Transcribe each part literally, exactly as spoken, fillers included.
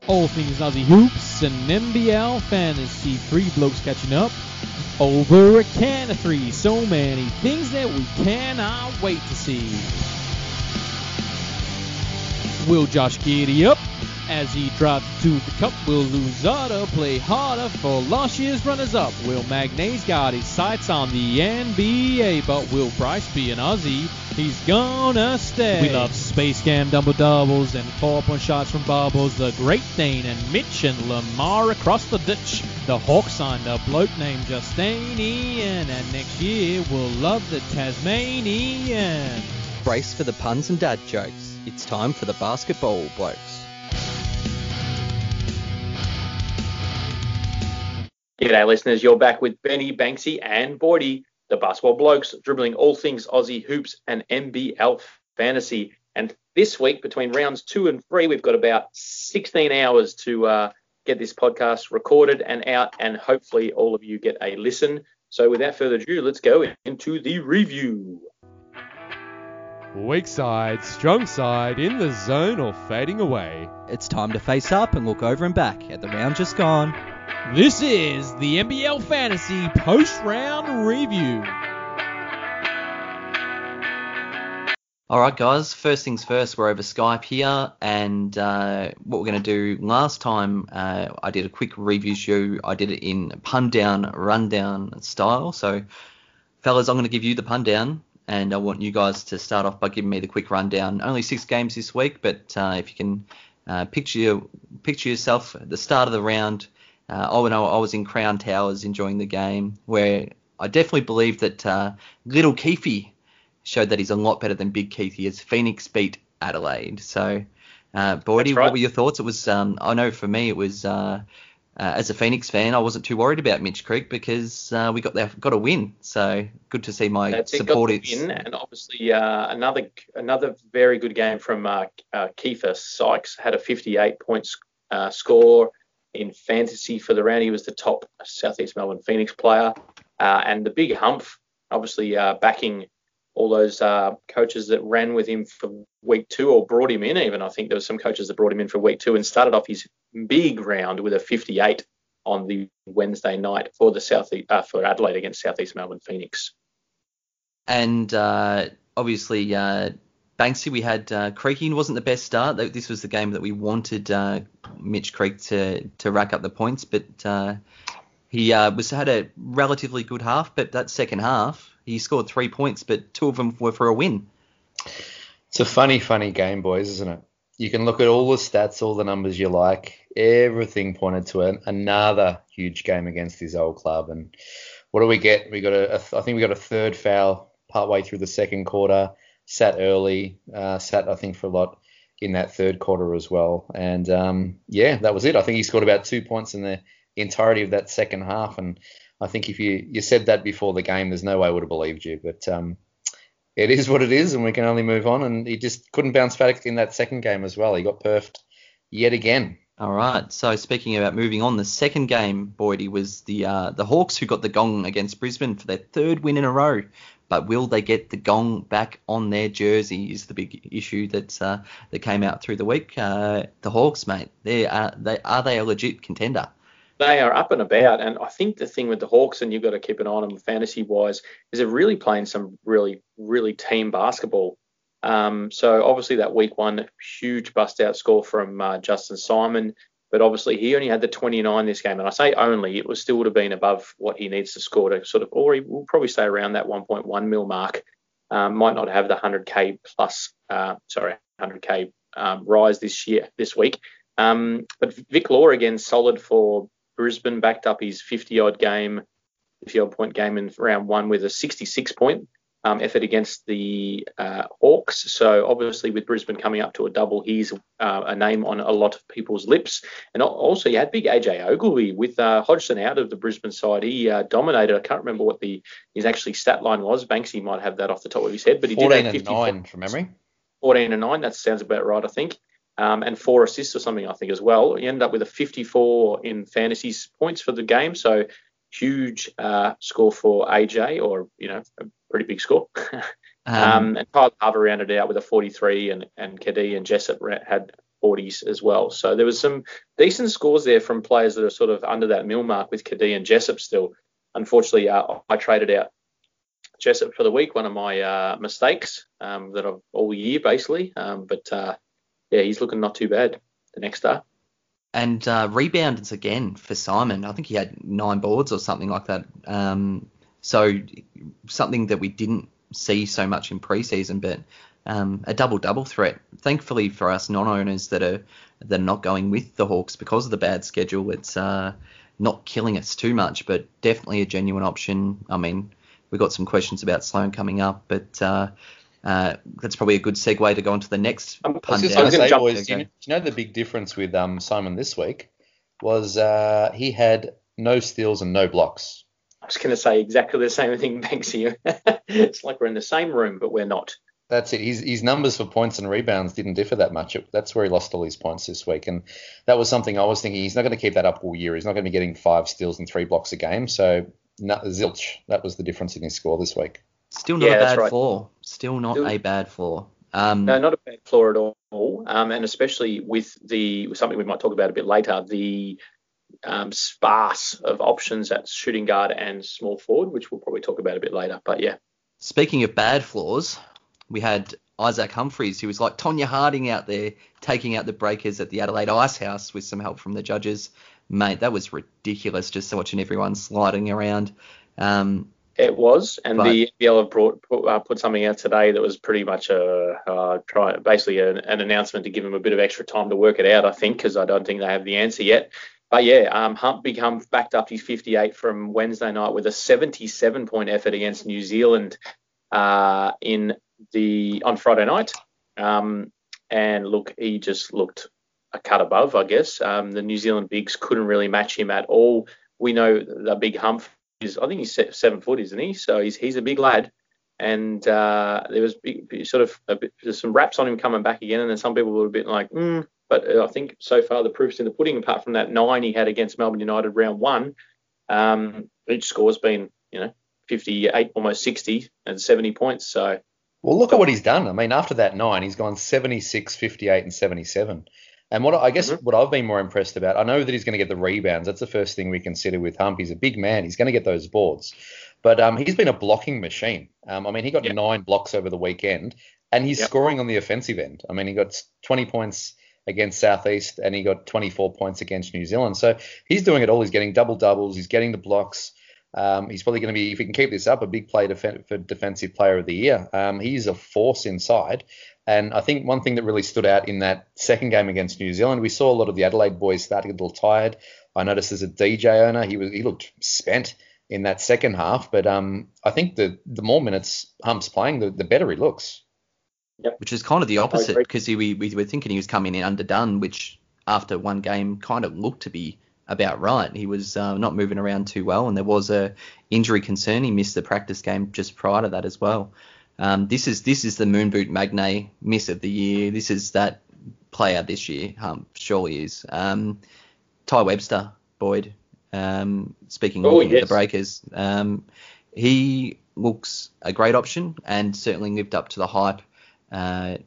All things Aussie hoops and N B L fantasy. Three blokes catching up over a can of three. So many things that we cannot wait to see. Will Josh giddy up as he drives to the cup? Will Luzada play harder for last year's runners-up? Will Magnane's got his sights on the N B A? But will Bryce be an Aussie? He's gonna stay. We love Space Cam double-doubles and four-point shots from bubbles. The Great Dane and Mitch and Lamar across the ditch. The Hawks signed a bloke named Justinian, and next year we'll love the Tasmanian. Brace for the puns and dad jokes. It's time for the Basketball Blokes. G'day listeners, you're back with Benny, Banksy and Boydie, the Basketball Blokes, dribbling all things Aussie hoops and N B L fantasy. And this week, between rounds two and three, we've got about sixteen hours to uh, get this podcast recorded and out, and hopefully all of you get a listen. So without further ado, let's go into the review. Weak side, strong side, in the zone or fading away. It's time to face up and look over and back at the round just gone. This is the N B L Fantasy Post-Round Review. All right, guys, first things first, we're over Skype here, and uh, what we're going to do, last time uh, I did a quick review show. I did it in pun down, rundown style. So, fellas, I'm going to give you the pun down, and I want you guys to start off by giving me the quick rundown. Only six games this week, but uh, if you can uh, picture your, picture yourself at the start of the round. Uh, I know I was in Crown Towers enjoying the game, where I definitely believe that uh, Little Keefe showed that he's a lot better than Big Keefe as Phoenix beat Adelaide. So, uh, Boydie, right. What were your thoughts? It was, um, I know for me, it was uh, uh, as a Phoenix fan, I wasn't too worried about Mitch Creek because uh, we got there, got a win. So good to see my That's supporters. Got the win, and obviously uh, another another very good game from uh, uh, Kiefer Sykes. Had a fifty-eight points uh, score in fantasy for the round. He was the top Southeast Melbourne Phoenix player. Uh, and the big humph, obviously uh, backing all those uh, coaches that ran with him for week two or brought him in even. I think there were some coaches that brought him in for week two and started off his big round with a fifty-eight on the Wednesday night for the South uh, for Adelaide against Southeast Melbourne Phoenix. And uh, obviously, uh, Banksy, we had uh, Creaky wasn't the best start. This was the game that we wanted uh, Mitch Creek to to rack up the points, but uh, he uh, was had a relatively good half. But that second half, he scored three points, but two of them were for a win. It's a funny, funny game, boys, isn't it? You can look at all the stats, all the numbers you like. Everything pointed to an, another huge game against his old club. And what do we get? We got a, a I think we got a third foul partway through the second quarter. Sat early, uh, sat I think for a lot in that third quarter as well, and um, yeah, that was it. I think he scored about two points in the entirety of that second half, and I think if you, you said that before the game, there's no way I would have believed you. But um, it is what it is, and we can only move on. And he just couldn't bounce back in that second game as well. He got perfed yet again. All right. So speaking about moving on, the second game, Boydie, was the uh, the Hawks who got the gong against Brisbane for their third win in a row. But will they get the gong back on their jersey is the big issue that's uh, that came out through the week. Uh, the Hawks, mate, they are they are they a legit contender? They are up and about, and I think the thing with the Hawks, and you've got to keep an eye on them fantasy-wise, is they're really playing some really, really team basketball. Um, so obviously that week one, huge bust-out score from uh, Justin Simon, but obviously he only had the twenty-nine this game, and I say only, it was still would have been above what he needs to score to sort of, or he will probably stay around that one point one mil mark. Um, might not have the one hundred K plus, uh, sorry, one hundred K um, rise this year, this week. Um, but Vic Law again, solid for Brisbane, backed up his fifty-odd game, fifty-odd point game in round one with a sixty-six point um, effort against the uh, Hawks. So obviously with Brisbane coming up to a double, he's uh, a name on a lot of people's lips. And also you had big A J Ogilvy with uh, Hodgson out of the Brisbane side. He uh, dominated. I can't remember what the his actually stat line was. Banksy might have that off the top of his head, but he did have fifty. fourteen and nine from memory. fourteen and nine. That sounds about right, I think. Um, and four assists or something, I think, as well. He ended up with a fifty-four in fantasy points for the game, so huge uh, score for A J, or, you know, a pretty big score. um, um, and Kyle Harver rounded out with a forty-three, and, and Kadee and Jessup had forties as well. So there was some decent scores there from players that are sort of under that mil mark with Cadee and Jessup still. Unfortunately, uh, I traded out Jessup for the week, one of my uh, mistakes um, that I've all year basically. Um, but uh, yeah, he's looking not too bad, the next star. And uh, rebounders again for Simon. I think he had nine boards or something like that. Um, so something that we didn't see so much in preseason, but um, a double-double threat. Thankfully for us non-owners that are that are not going with the Hawks because of the bad schedule, it's uh, not killing us too much, but definitely a genuine option. I mean, we've got some questions about Sloan coming up, but uh, uh, that's probably a good segue to go on to the next I was punt just down. going to say, jump- boys, do you, know, do you know the big difference with um, Simon this week was uh, he had no steals and no blocks. I was going to say exactly the same thing, Banksy. It's like we're in the same room, but we're not. That's it. His, his numbers for points and rebounds didn't differ that much. It, that's where he lost all his points this week. And that was something I was thinking, he's not going to keep that up all year. He's not going to be getting five steals and three blocks a game. So, no, zilch. That was the difference in his score this week. Still not Yeah, a that's bad right. floor. Still not Still- a bad floor. Um, No, not a bad floor at all. Um, and especially with the something we might talk about a bit later, the um, sparse of options at shooting guard and small forward, which we'll probably talk about a bit later. But yeah, Speaking of bad floors, we had Isaac Humphries, who was like Tonya Harding out there taking out the Breakers at the Adelaide Ice House with some help from the judges. Mate, that was ridiculous just watching everyone sliding around. Um, it was. And But- the N B L have brought put, uh, put something out today that was pretty much a uh, try, basically an, an announcement to give them a bit of extra time to work it out, I think, because I don't think they have the answer yet. But yeah, um, Hump Big Hump backed up his fifty-eight from Wednesday night with a seventy-seven point effort against New Zealand uh, in the on Friday night. Um, and look, he just looked a cut above, I guess. Um, the New Zealand bigs couldn't really match him at all. We know the Big Hump is, I think he's se- seven foot, isn't he? So he's he's a big lad. And uh, there was big, sort of a bit, there's some raps on him coming back again, and then some people were a bit like, hmm. But I think so far the proof's in the pudding. Apart from that nine he had against Melbourne United round one, um, each score's been, you know, fifty-eight, almost sixty, and seventy points. So Well, look at what he's done. I mean, after that nine, he's gone seventy-six, fifty-eight, and seventy-seven. And what I guess Mhm. what I've been more impressed about, I know that he's going to get the rebounds. That's the first thing we consider with Hump. He's a big man. He's going to get those boards. But um, he's been a blocking machine. Um, I mean, he got Yeah. nine blocks over the weekend, and he's Yep. scoring on the offensive end. I mean, he got twenty points against Southeast, and he got twenty-four points against New Zealand. So he's doing it all. He's getting double doubles. He's getting the blocks. Um, he's probably going to be, if he can keep this up, a big play def- for Defensive Player of the Year. Um, he's a force inside. And I think one thing that really stood out in that second game against New Zealand, we saw a lot of the Adelaide boys start to get a little tired. I noticed as a D J owner, he was he looked spent in that second half. But um, I think the the more minutes Hump's playing, the, the better he looks. which is kind of the opposite agree. because we, we were thinking he was coming in underdone, which after one game kind of looked to be about right. He was uh, not moving around too well, and there was a injury concern. He missed the practice game just prior to that as well. Um, this is this is the moon boot Magnay miss of the year. This is that player this year. Um, surely is. Um, Ty Webster, Boyd. Um, speaking Oh, looking at yes. the Breakers, um, he looks a great option and certainly lived up to the hype. Uh,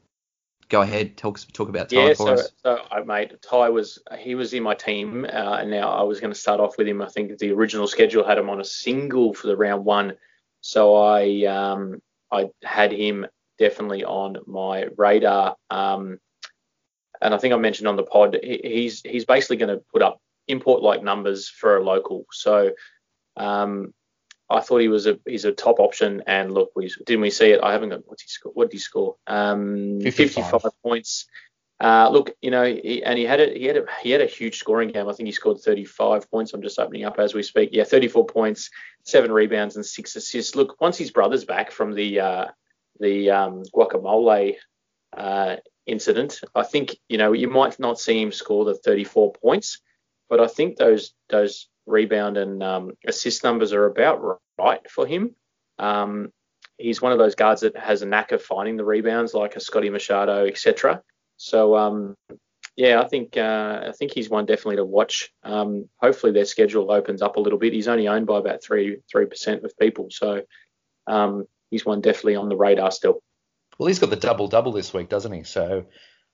go ahead, talk talk about Ty yeah, for so us. so I mate Ty was he was in my team, uh, and now I was going to start off with him. I think the original schedule had him on a single for the round one, so I um I had him definitely on my radar. Um, and I think I mentioned on the pod he, he's he's basically going to put up import like numbers for a local. So um, I thought he was a he's a top option. And look, we didn't we see it? I haven't got what's he score? What did he score? Um, fifty-five. fifty-five points. Uh, look, you know, he, and he had a he had a he had a huge scoring game. I think he scored thirty-five points. I'm just opening up as we speak. Yeah, thirty-four points, seven rebounds, and six assists. Look, once his brother's back from the uh, the um, guacamole uh, incident, I think you know you might not see him score the thirty-four points, but I think those those rebound and um, assist numbers are about right for him. Um, he's one of those guards that has a knack of finding the rebounds, like a Scotty Machado, et cetera. So um, yeah, I think uh, I think he's one definitely to watch. Um, hopefully their schedule opens up a little bit. He's only owned by about three three percent of people, so um, he's one definitely on the radar still. Well, he's got the double double this week, doesn't he? So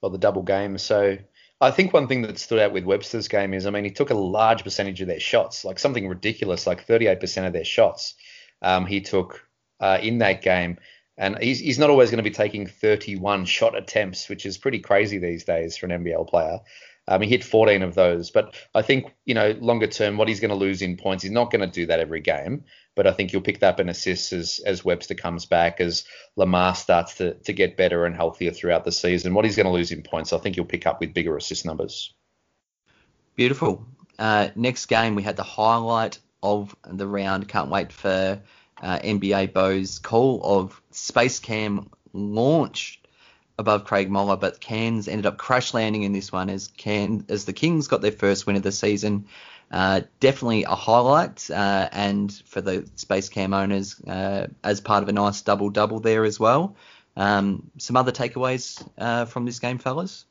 or the double game. So I think one thing that stood out with Webster's game is, I mean, he took a large percentage of their shots, like something ridiculous, like thirty-eight percent of their shots um, he took uh, in that game. And he's, he's not always going to be taking thirty-one shot attempts, which is pretty crazy these days for an N B L player. Um, he hit fourteen of those. But I think, you know, longer term, what he's going to lose in points, he's not going to do that every game. But I think he'll pick that up in assists as, as Webster comes back, as Lamar starts to, to get better and healthier throughout the season. What he's going to lose in points, I think he'll pick up with bigger assist numbers. Beautiful. Uh, next game, we had the highlight of the round. Can't wait for uh, N B A Bo's call of Space Cam launch above Craig Moller, but Cairns ended up crash landing in this one as Cairns, as the Kings got their first win of the season. Uh, definitely a highlight, uh, and for the Space Cam owners, uh, as part of a nice double-double there as well. Um, some other takeaways uh, from this game, fellas?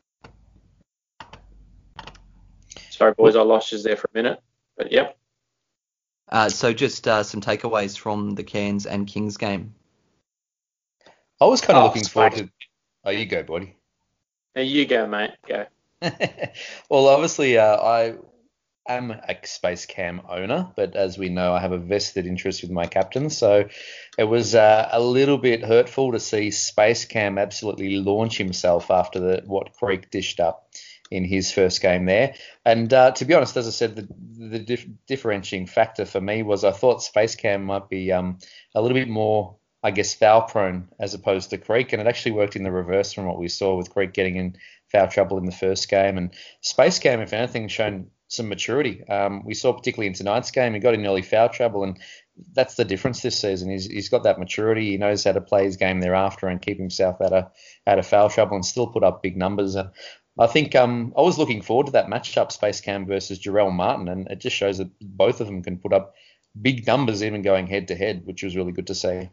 Sorry, boys, I lost you there for a minute, but yep. Uh, so just uh, some takeaways from the Cairns and Kings game. I was kind of Oh, looking forward to... Oh, you go, buddy. Now you go, mate. Go. Well, obviously, uh, I am a Space Cam owner, but as we know, I have a vested interest with my captain. So it was uh, a little bit hurtful to see Space Cam absolutely launch himself after the, what Creek dished up in his first game there. And uh, to be honest, as I said, the, the dif- differentiating factor for me was I thought Space Cam might be um, a little bit more, I guess, foul prone as opposed to Creek, and it actually worked in the reverse from what we saw with Creek getting in foul trouble in the first game. And Space Cam, if anything, shown some maturity. Um, we saw particularly in tonight's game, he got in early foul trouble, and that's the difference this season. He's, he's got that maturity. He knows how to play his game thereafter and keep himself out of out of foul trouble and still put up big numbers. Uh, I think um, I was looking forward to that matchup, Space Cam versus Jarrell Martin, and it just shows that both of them can put up big numbers even going head to head, which was really good to see.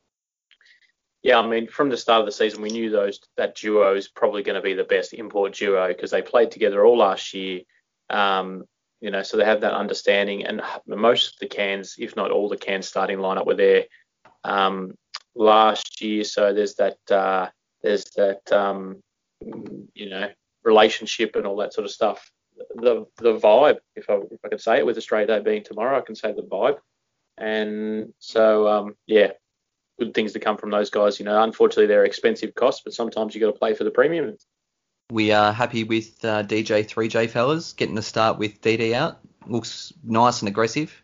Yeah, I mean, from the start of the season, we knew those that duo is probably going to be the best import duo because they played together all last year. Um, you know, so they have that understanding. And most of the Cairns, if not all the Cairns starting lineup, were there um, last year. So there's that, uh, there's that, um, you know, relationship and all that sort of stuff. The the vibe, if I if I could say it, with Australia Day being tomorrow, I can say the vibe. And so, um, yeah. Good things to come from those guys. You know, unfortunately, they're expensive costs, but sometimes you got to play for the premium. We are happy with uh, D J three J, fellas, getting the start with D D out. Looks nice and aggressive.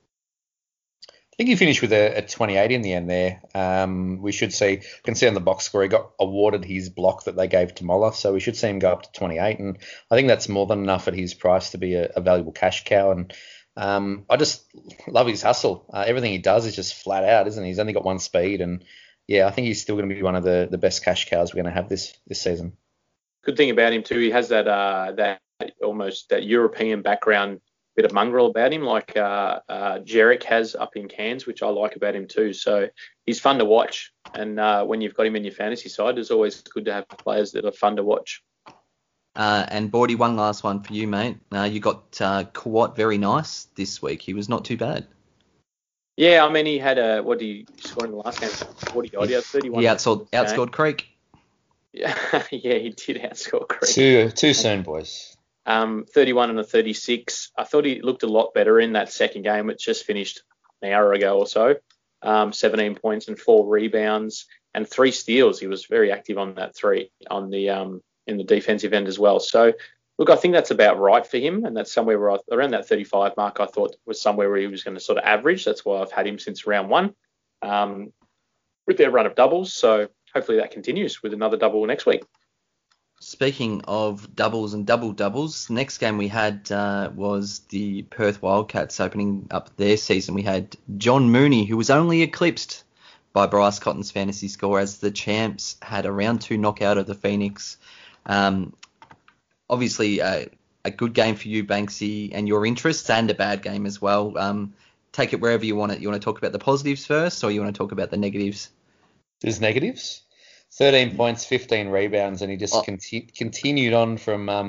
I think he finished with a, a twenty-eight in the end there. Um, we should see, can see on the box score, he got awarded his block that they gave to Moller, so we should see him go up to twenty-eight, and I think that's more than enough at his price to be a, a valuable cash cow. And Um, I just love his hustle. Uh, everything he does is just flat out, isn't he? He's only got one speed, and yeah, I think he's still going to be one of the, the best cash cows we're going to have this this season. Good thing about him too, he has that uh, that almost that European background, bit of mongrel about him, like uh, uh, Jarek has up in Cairns, which I like about him too. So he's fun to watch, and uh, when you've got him in your fantasy side, it's always good to have players that are fun to watch. Uh, and Bordy, one last one for you, mate. Uh, you got uh, Kawat very nice this week. He was not too bad. Yeah, I mean, he had a, what did he score in the last game? forty odd, he had thirty-one. He outscored, outscored Creek. Yeah, yeah, he did outscore Creek. Too, too soon, boys. Um, thirty-one and a thirty-six. I thought he looked a lot better in that second game. It just finished an hour ago or so. Um, seventeen points and four rebounds and three steals. He was very active on that three, on the um, in the defensive end as well. So, look, I think that's about right for him, and that's somewhere where I, around that thirty-five mark I thought was somewhere where he was going to sort of average. That's why I've had him since round one um, with their run of doubles. So hopefully that continues with another double next week. Speaking of doubles and double doubles, next game we had uh, was the Perth Wildcats opening up their season. We had John Mooney, who was only eclipsed by Bryce Cotton's fantasy score as the champs had a round two knockout of the Phoenix. Um, obviously, uh, a good game for you, Banksy, and your interests, and a bad game as well. Um, take it wherever you want it. You want to talk about the positives first, or you want to talk about the negatives? There's negatives. thirteen points, fifteen rebounds, and he just oh. conti- continued on from um,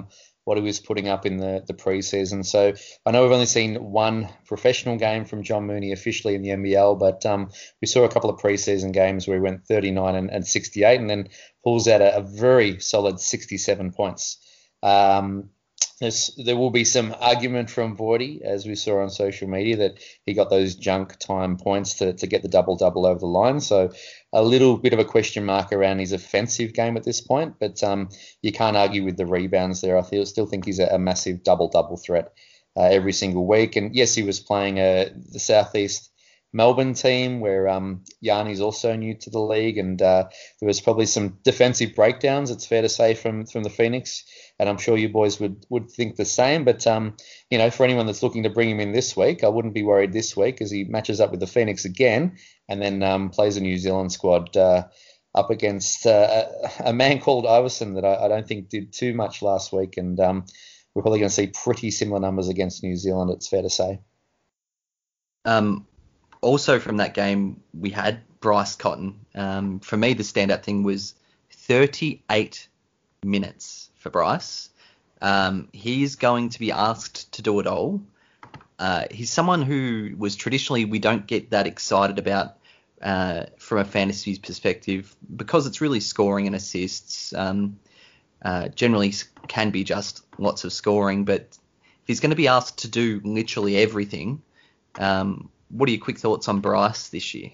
what he was putting up in the, the preseason. So I know we've only seen one professional game from John Mooney officially in the N B L, but um, we saw a couple of preseason games where he went thirty-nine and, and sixty-eight and then pulls out a, a very solid sixty-seven points. Um, There's, there will be some argument from Vorty, as we saw on social media, that he got those junk time points to, to get the double-double over the line. So a little bit of a question mark around his offensive game at this point, but um, you can't argue with the rebounds there. I feel, still think he's a, a massive double-double threat uh, every single week. And yes, he was playing uh, the Southeast Melbourne team where um, Yanni's also new to the league, and uh, there was probably some defensive breakdowns, it's fair to say, from, from the Phoenix. And I'm sure you boys would, would think the same. But, um, you know, for anyone that's looking to bring him in this week, I wouldn't be worried this week as he matches up with the Phoenix again and then um, plays a New Zealand squad uh, up against uh, a, a man called Iverson that I, I don't think did too much last week. And um, we're probably going to see pretty similar numbers against New Zealand, it's fair to say. Um, also from that game, we had Bryce Cotton. Um, for me, the standout thing was thirty-eight minutes. For Bryce, um, he's going to be asked to do it all. Uh, he's someone who was traditionally we don't get that excited about uh, from a fantasy perspective because it's really scoring and assists. Um, uh, generally can be just lots of scoring, but if he's going to be asked to do literally everything, um, what are your quick thoughts on Bryce this year?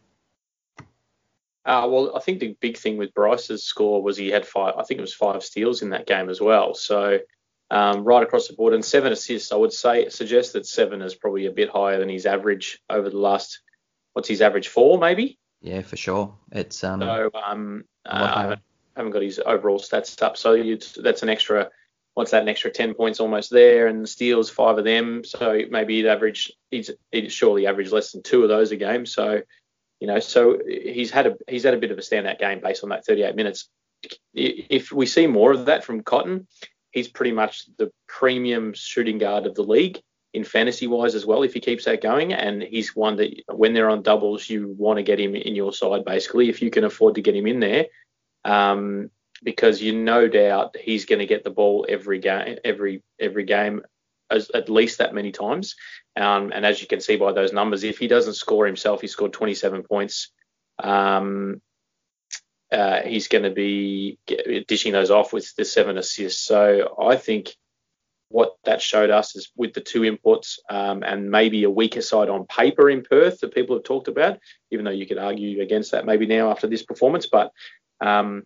Uh, well, I think the big thing with Bryce's score was he had five, I think it was five steals in that game as well. So um, right across the board and seven assists, I would say suggest that seven is probably a bit higher than his average over the last, what's his average, four maybe? Yeah, for sure. It's um. So um, uh, I haven't, haven't got his overall stats up. So you'd, that's an extra, what's that, an extra ten points almost there, and steals five of them. So maybe he'd average, he's, he'd surely average less than two of those a game. So You know, so he's had a he's had a bit of a standout game based on that thirty-eight minutes. If we see more of that from Cotton, he's pretty much the premium shooting guard of the league in fantasy wise as well. If he keeps that going, and he's one that when they're on doubles, you want to get him in your side basically if you can afford to get him in there, um, because you no doubt he's going to get the ball every game, every every game. As, at least that many times. Um, and as you can see by those numbers, if he doesn't score himself, he scored twenty-seven points. Um, uh, he's going to be dishing those off with the seven assists. So I think what that showed us is with the two inputs um, and maybe a weaker side on paper in Perth that people have talked about, even though you could argue against that maybe now after this performance. But um,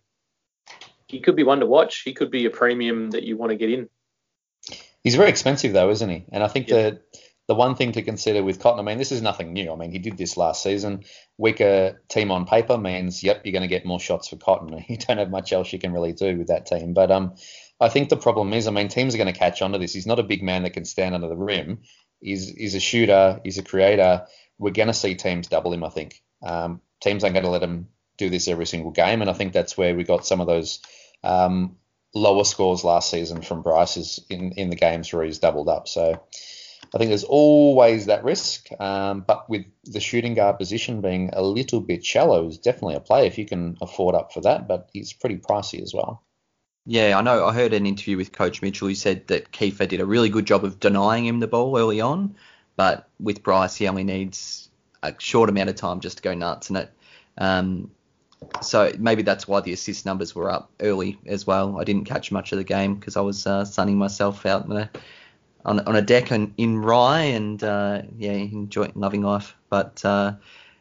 he could be one to watch. He could be a premium that you want to get in. He's very expensive though, isn't he? And I think yeah. the the one thing to consider with Cotton, I mean, this is nothing new. I mean, he did this last season. Weaker team on paper means, yep, you're going to get more shots for Cotton. You don't have much else you can really do with that team. But um, I think the problem is, I mean, teams are going to catch on to this. He's not a big man that can stand under the rim. He's, he's a shooter. He's a creator. We're going to see teams double him, I think. Um, teams aren't going to let him do this every single game. And I think that's where we got some of those um, lower scores last season from Bryce's in, in the games where he's doubled up. So I think there's always that risk. Um, but with the shooting guard position being a little bit shallow, is definitely a play if you can afford up for that. But he's pretty pricey as well. Yeah, I know. I heard an interview with Coach Mitchell. He said that Kiefer did a really good job of denying him the ball early on. But with Bryce, he only needs a short amount of time just to go nuts. And it, um, so maybe that's why the assist numbers were up early as well. I didn't catch much of the game because I was uh, sunning myself out in a, on, on a deck in, in Rye and, uh, yeah, enjoying loving life. But uh,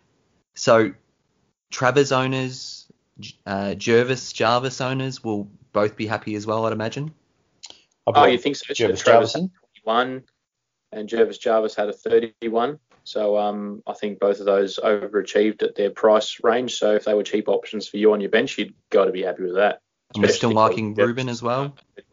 so Travers owners, uh, Jervis, Jarvis owners will both be happy as well, I'd imagine. Oh, you think so? Jervis Travis Jarvis had twenty-one and Jervis Jarvis had a thirty-one. So um, I think both of those overachieved at their price range. So if they were cheap options for you on your bench, you'd got to be happy with that. And we're still liking Ruben as well.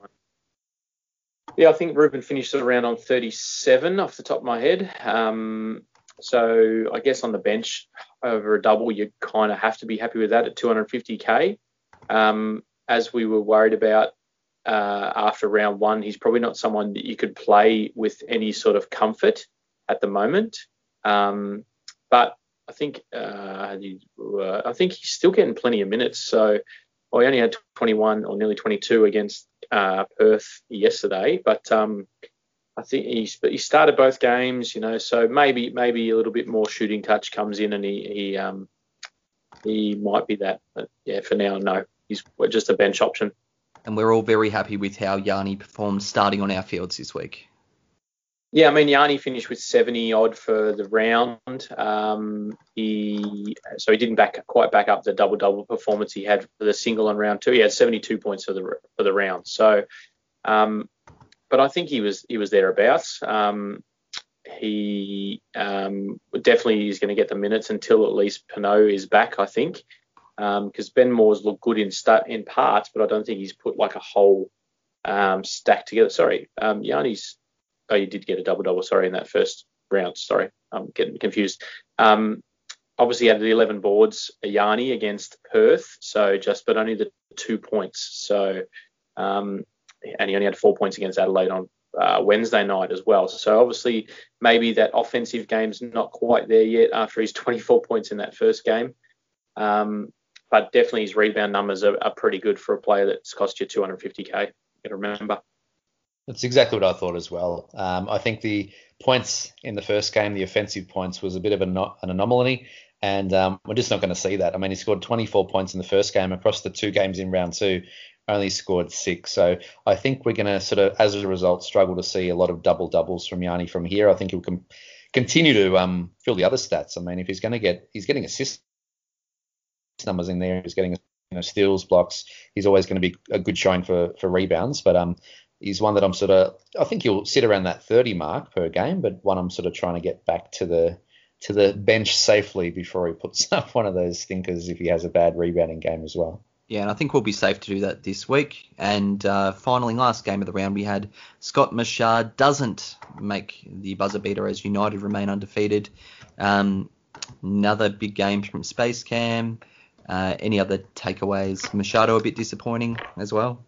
Yeah, I think Ruben finished around on thirty-seven off the top of my head. Um, so I guess on the bench over a double, you kind of have to be happy with that at two hundred fifty K. Um, as we were worried about uh, after round one, he's probably not someone that you could play with any sort of comfort at the moment. Um, but I think uh, he, uh, I think he's still getting plenty of minutes. So well, he only had twenty-one or nearly twenty-two against uh, Perth yesterday, but um, I think he he started both games, you know, so maybe maybe a little bit more shooting touch comes in, and he he um he might be that. But yeah, for now, no, he's just a bench option. And we're all very happy with how Yanni performed starting on our fields this week. Yeah, I mean, Yanni finished with seventy odd for the round. Um, he so he didn't back quite back up the double double performance he had for the single on round two. He had seventy-two points for the for the round. So, um, but I think he was he was thereabouts. Um, he um, definitely is going to get the minutes until at least Pinot is back, I think, because um, Ben Moore's looked good in st- in parts, but I don't think he's put like a whole um, stack together. Sorry, um, Yanni's. Oh, you did get a double-double, sorry, in that first round. Sorry, I'm getting confused. Um, obviously, he had the eleven boards, Yanni against Perth, so just, but only the two points. So, um, and he only had four points against Adelaide on uh, Wednesday night as well. So, obviously, maybe that offensive game's not quite there yet after his twenty-four points in that first game. Um, but definitely his rebound numbers are, are pretty good for a player that's cost you two hundred fifty K, you got to remember. That's exactly what I thought as well. Um, I think the points in the first game, the offensive points, was a bit of a no, an anomaly, and um, we're just not going to see that. I mean, he scored twenty-four points in the first game. Across the two games in round two, only scored six. So I think we're going to sort of, as a result, struggle to see a lot of double doubles from Yanni from here. I think he'll com- continue to um, fill the other stats. I mean, if he's going to get, he's getting assist numbers in there. He's getting you know steals, blocks. He's always going to be a good showing for for rebounds, but um. He's one that I'm sort of, I think he'll sit around that thirty mark per game, but one I'm sort of trying to get back to the to the bench safely before he puts up one of those stinkers if he has a bad rebounding game as well. Yeah, and I think we'll be safe to do that this week. And uh, finally, last game of the round, we had Scott Machard doesn't make the buzzer beater as United remain undefeated. Um, another big game from Space Cam. Uh, any other takeaways? Machado a bit disappointing as well.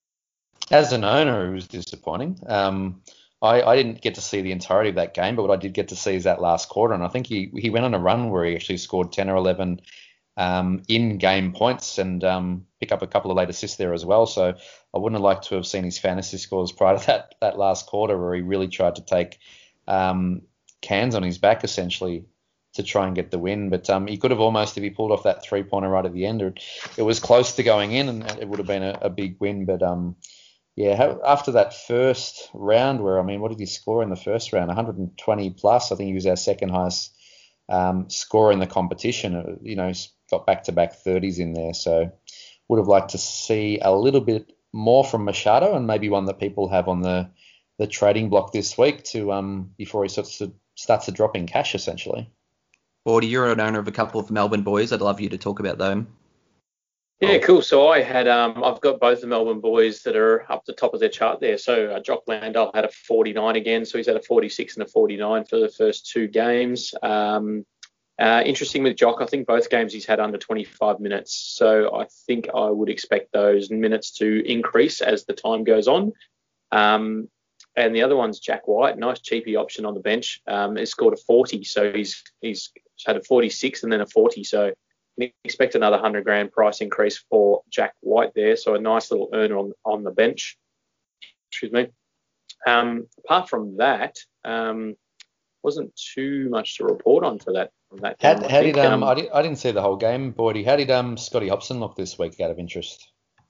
As an owner, it was disappointing. Um, I, I didn't get to see the entirety of that game, but what I did get to see is that last quarter, and I think he, he went on a run where he actually scored ten or eleven um, in-game points and um, pick up a couple of late assists there as well. So I wouldn't have liked to have seen his fantasy scores prior to that, that last quarter where he really tried to take um, cans on his back, essentially, to try and get the win. But um, he could have almost, if he pulled off that three-pointer right at the end, it, it was close to going in, and it would have been a, a big win, but... Um, Yeah, after that first round where, I mean, what did he score in the first round? one hundred twenty plus. I think he was our second highest um, scorer in the competition. You know, he's got back-to-back thirties in there. So would have liked to see a little bit more from Machado and maybe one that people have on the, the trading block this week to um before he starts to, starts to drop in cash, essentially. Bordy, you're an owner of a couple of Melbourne boys. I'd love you to talk about them. Yeah, cool. So I had, um, I've got both the Melbourne boys that are up the top of their chart there. So uh, Jock Landale had a forty-nine again, so he's had a forty-six and a forty-nine for the first two games. Um, uh, interesting with Jock, I think both games he's had under twenty-five minutes. So I think I would expect those minutes to increase as the time goes on. Um, and the other one's Jack White, nice cheapy option on the bench. Um, he scored a forty, so he's he's had a forty-six and then a forty. So expect another one hundred grand price increase for Jack White there, so a nice little earner on on the bench. Excuse me. Um, apart from that, um, wasn't too much to report on for that. From that how, game, how I think. did um, um I, did, I didn't see the whole game, Boydie. How did um Scotty Hobson look this week out of interest?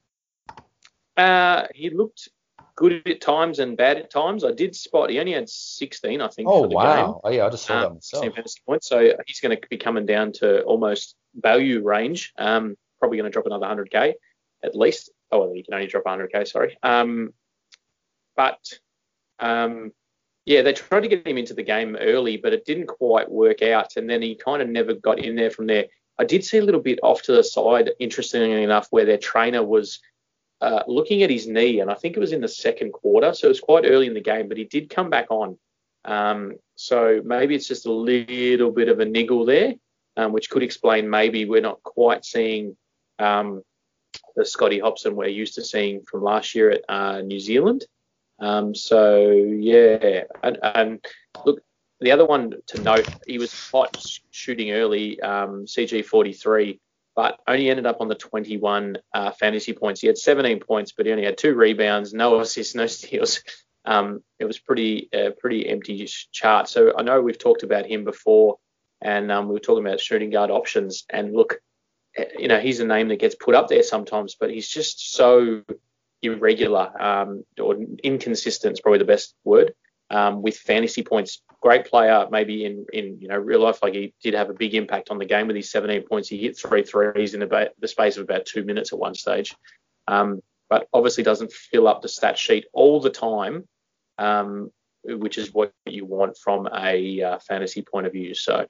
Uh, he looked good at times and bad at times. I did spot he only had sixteen, I think, oh, for the wow. game. Oh yeah, I just saw um, that myself. sixteen fantasy points, so he's going to be coming down to almost value range. Um, probably going to drop another one hundred K at least. Oh, well, you can only drop one hundred K, sorry. Um, but um, yeah, they tried to get him into the game early, but it didn't quite work out, and then he kind of never got in there from there. I did see a little bit off to the side, interestingly enough, where their trainer was uh, looking at his knee, and I think it was in the second quarter, so it was quite early in the game, but he did come back on. Um, so maybe it's just a little bit of a niggle there. Um, which could explain maybe we're not quite seeing um, the Scotty Hobson we're used to seeing from last year at uh, New Zealand. Um, so, yeah. And, and look, the other one to note, he was hot shooting early, um, C G forty-three. but only ended up on the twenty-one uh, fantasy points. He had seventeen points, but he only had two rebounds, no assists, no steals. Um, it was pretty uh, pretty empty chart. So I know we've talked about him before, and um, we were talking about shooting guard options. And look, you know, he's a name that gets put up there sometimes, but he's just so irregular um, or inconsistent is probably the best word. Um, with fantasy points, great player, maybe in, in you know real life, like he did have a big impact on the game with his seventeen points. He hit three threes in about the space of about two minutes at one stage, um, but obviously doesn't fill up the stat sheet all the time, um, which is what you want from a uh, fantasy point of view. So,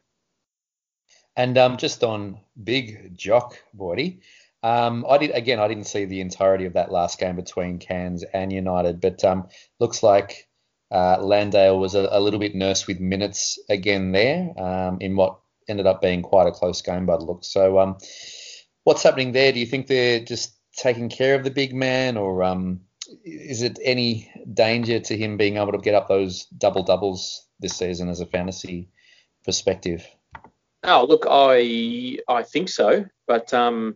and um, just on Big Jock Boydie, um, I did again. I didn't see the entirety of that last game between Cairns and United, but um, looks like. Uh, Landale was a, a little bit nursed with minutes again there um, in what ended up being quite a close game by the looks. So um, what's happening there? Do you think they're just taking care of the big man, or um, is it any danger to him being able to get up those double doubles this season as a fantasy perspective? Oh, look, I I think so, but um,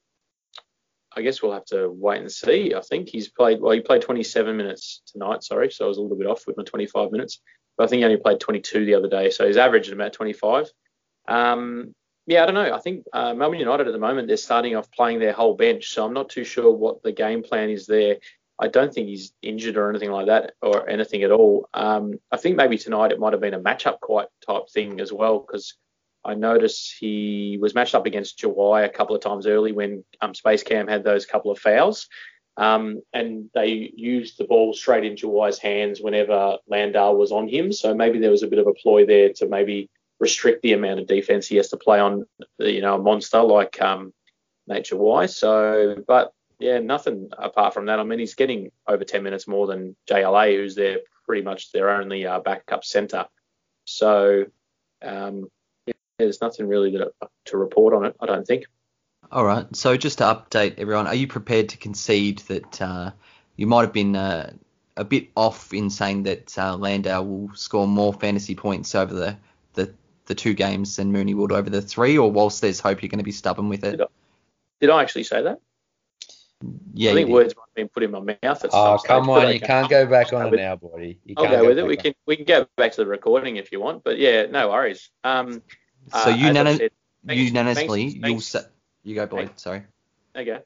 I guess we'll have to wait and see. I think he's played, well, he played twenty-seven minutes tonight, sorry, so I was a little bit off with my twenty-five minutes. But I think he only played twenty-two the other day, so he's averaged about twenty-five. Um, yeah, I don't know. I think uh, Melbourne United at the moment, they're starting off playing their whole bench, so I'm not too sure what the game plan is there. I don't think he's injured or anything like that or anything at all. Um, I think maybe tonight it might have been a matchup quite type thing as well, because I noticed he was matched up against Jawai a couple of times early when um, Space Cam had those couple of fouls. Um, and they used the ball straight in Jawai's hands whenever Landale was on him. So maybe there was a bit of a ploy there to maybe restrict the amount of defense he has to play on, you know, a monster like um, Nate Jawai. So, but yeah, nothing apart from that. I mean, he's getting over ten minutes more than J L A, who's their pretty much their only uh, backup centre. So, um, there's nothing really to, to report on it, I don't think. All right. So just to update everyone, are you prepared to concede that uh, you might have been uh, a bit off in saying that uh, Landale will score more fantasy points over the, the, the two games than Mooney would over the three, or whilst there's hope you're going to be stubborn with it? Did I, did I actually say that? Yeah, I think words might have been put in my mouth at Oh, some come stage, on. but You okay. can't go back on it with, now, buddy. You I'll can't go with it. back We on. can we can go back to the recording if you want, but yeah, no worries. Um, So uh, you as I nano- said, thanks- unanimously, thanks- you'll thanks- say, you go, Boyd, sorry. Okay.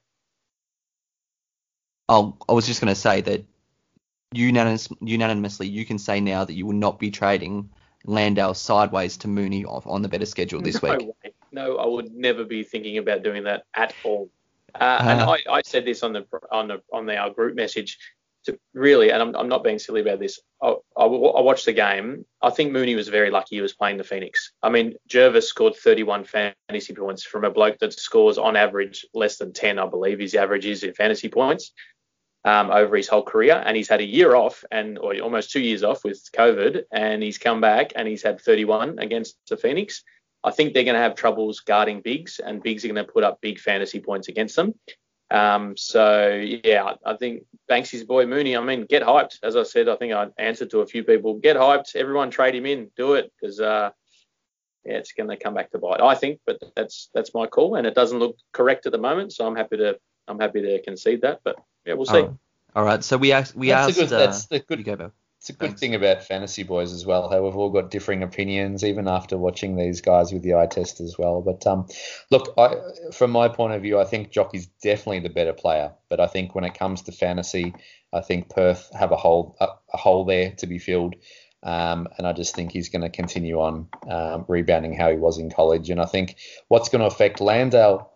Oh, I was just going to say that unanimous, unanimously, you can say now that you will not be trading Landale sideways to Mooney off on the better schedule this no week. Way. No, I would never be thinking about doing that at all. Uh, and Uh, I, I said this on the on the on the, our group message. To really, and I'm, I'm not being silly about this. I, I, I watched the game. I think Mooney was very lucky he was playing the Phoenix. I mean, Jervis scored thirty-one fantasy points from a bloke that scores on average less than ten, I believe his average is in fantasy points um, over his whole career. And he's had a year off and or almost two years off with COVID, and he's come back and he's had thirty-one against the Phoenix. I think they're going to have troubles guarding bigs, and bigs are going to put up big fantasy points against them. Um, so, yeah, I think Banksy's boy Mooney, I mean, get hyped. As I said, I think I answered to a few people. Get hyped. Everyone trade him in. Do it because, uh, yeah, it's going to come back to bite, I think. But that's that's my call, and it doesn't look correct at the moment. So I'm happy to I'm happy to concede that. But, yeah, we'll see. all right. All right. So we asked. We That's asked. a good, uh, that's the good you go, Bill. It's a good Thanks. thing about fantasy boys as well, how we've all got differing opinions, even after watching these guys with the eye test as well. But um, look, I, from my point of view, I think Jock is definitely the better player. But I think when it comes to fantasy, I think Perth have a hole a, a hole there to be filled. Um, and I just think he's going to continue on um, rebounding how he was in college. And I think what's going to affect Landale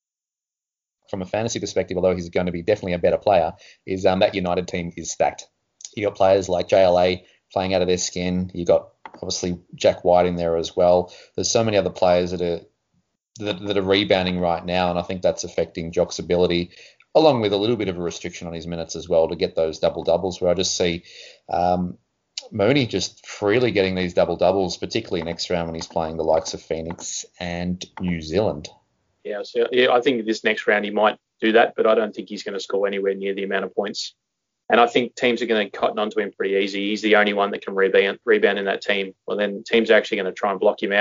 from a fantasy perspective, although he's going to be definitely a better player, is um, that United team is stacked. You got players like J L A playing out of their skin. You got obviously Jack White in there as well. There's so many other players that are that, that are rebounding right now, and I think that's affecting Jock's ability, along with a little bit of a restriction on his minutes as well, to get those double doubles. Where I just see um, Mooney just freely getting these double doubles, particularly next round when he's playing the likes of Phoenix and New Zealand. Yeah, so yeah, I think this next round he might do that, but I don't think he's going to score anywhere near the amount of points. And I think teams are going to cotton onto him pretty easy. He's the only one that can rebound, rebound in that team. Well, then teams are actually going to try and block him out.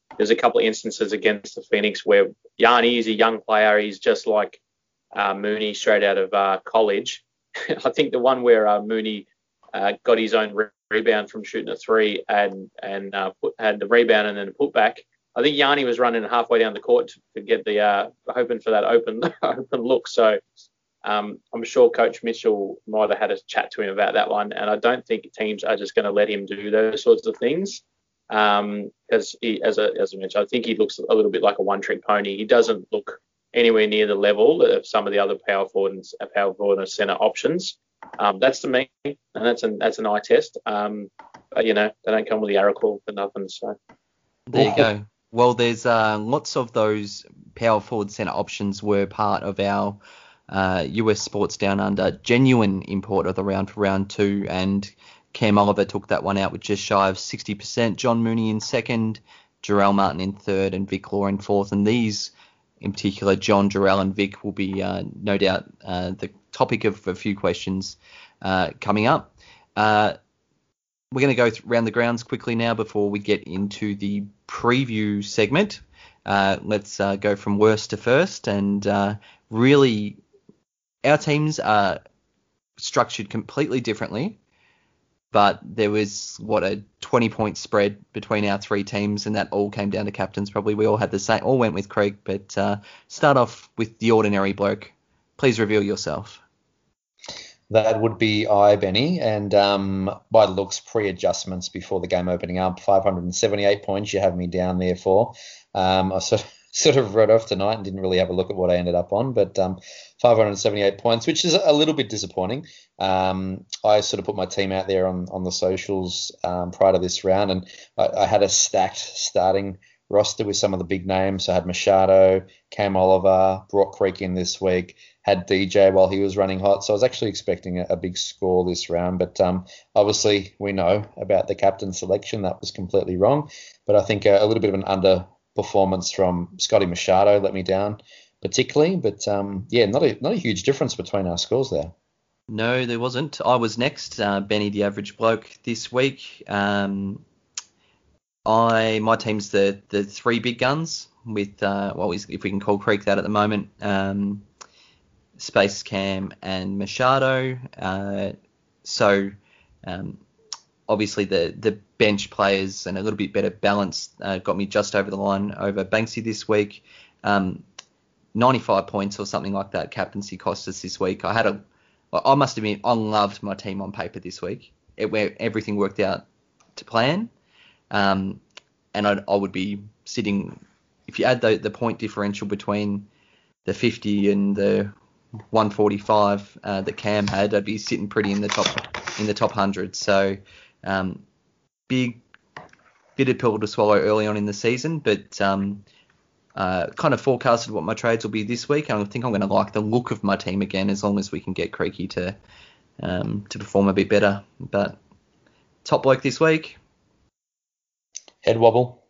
there's a couple of instances against the Phoenix where Yanni is a young player. He's just like uh, Mooney straight out of uh, college. I think the one where uh, Mooney uh, got his own re- rebound from shooting a three and and uh, put, had the rebound and then a putback. I think Yanni was running halfway down the court to, to get the uh, hoping for that open open look. So um, I'm sure Coach Mitchell might have had a chat to him about that one. And I don't think teams are just going to let him do those sorts of things. Um, because he, as, a, as I mentioned, I think he looks a little bit like a one-trick pony. He doesn't look anywhere near the level of some of the other power forward and uh, power forward and centre options. Um, that's to me, and that's an that's an eye test. Um, but you know, they don't come with the Aracle for nothing. So there you go. Well, there's uh, lots of those power forward centre options were part of our uh, U S Sports Down Under genuine import of the round for round two, and Cam Oliver took that one out with just shy of sixty percent. John Mooney in second, Jarrell Martin in third, and Vic Law in fourth. And these, in particular, John, Jarrell, and Vic, will be uh, no doubt uh, the topic of a few questions uh, coming up. Uh, we're going to go th- around the grounds quickly now before we get into the preview segment. Uh, let's uh, go from worst to first. And uh, really, our teams are structured completely differently. But there was, what, a twenty-point spread between our three teams, and that all came down to captains. Probably we all had the same, all went with Craig. But uh, start off with the ordinary bloke. Please reveal yourself. That would be I, Benny, and um, by looks, pre-adjustments before the game opening up, five hundred seventy-eight points you have me down there for. Um, I sort of, sort of wrote off tonight and didn't really have a look at what I ended up on, but um, five hundred seventy-eight points, which is a little bit disappointing. Um, I sort of put my team out there on, on the socials um, prior to this round, and I, I had a stacked starting roster with some of the big names. I had Machado, Cam Oliver, brought Creek in this week, had D J while he was running hot. So I was actually expecting a, a big score this round. But um, obviously we know about the captain selection. That was completely wrong. But I think a, a little bit of an underperformance from Scotty Machado let me down particularly. But um, yeah, not a, not a huge difference between our scores there. No, there wasn't. I was next, uh, Benny, the average bloke this week. Um, I my team's the the three big guns with uh, well, if we can call Creek that at the moment, um, Space Cam and Machado. Uh, so um, obviously the the bench players and a little bit better balance uh, got me just over the line over Banksy this week. Um, ninety-five points or something like that captaincy cost us this week. I had a I must admit, I loved my team on paper this week. It, where everything worked out to plan. Um, and I, I would be sitting, if you add the, the point differential between the fifty and the one forty-five uh, that Cam had, I'd be sitting pretty in the top in the top one hundred. So um, big bitter pill to swallow early on in the season, but um, uh, kind of forecasted what my trades will be this week. And I think I'm going to like the look of my team again, as long as we can get Creaky to um, to perform a bit better. But top bloke this week. Head wobble.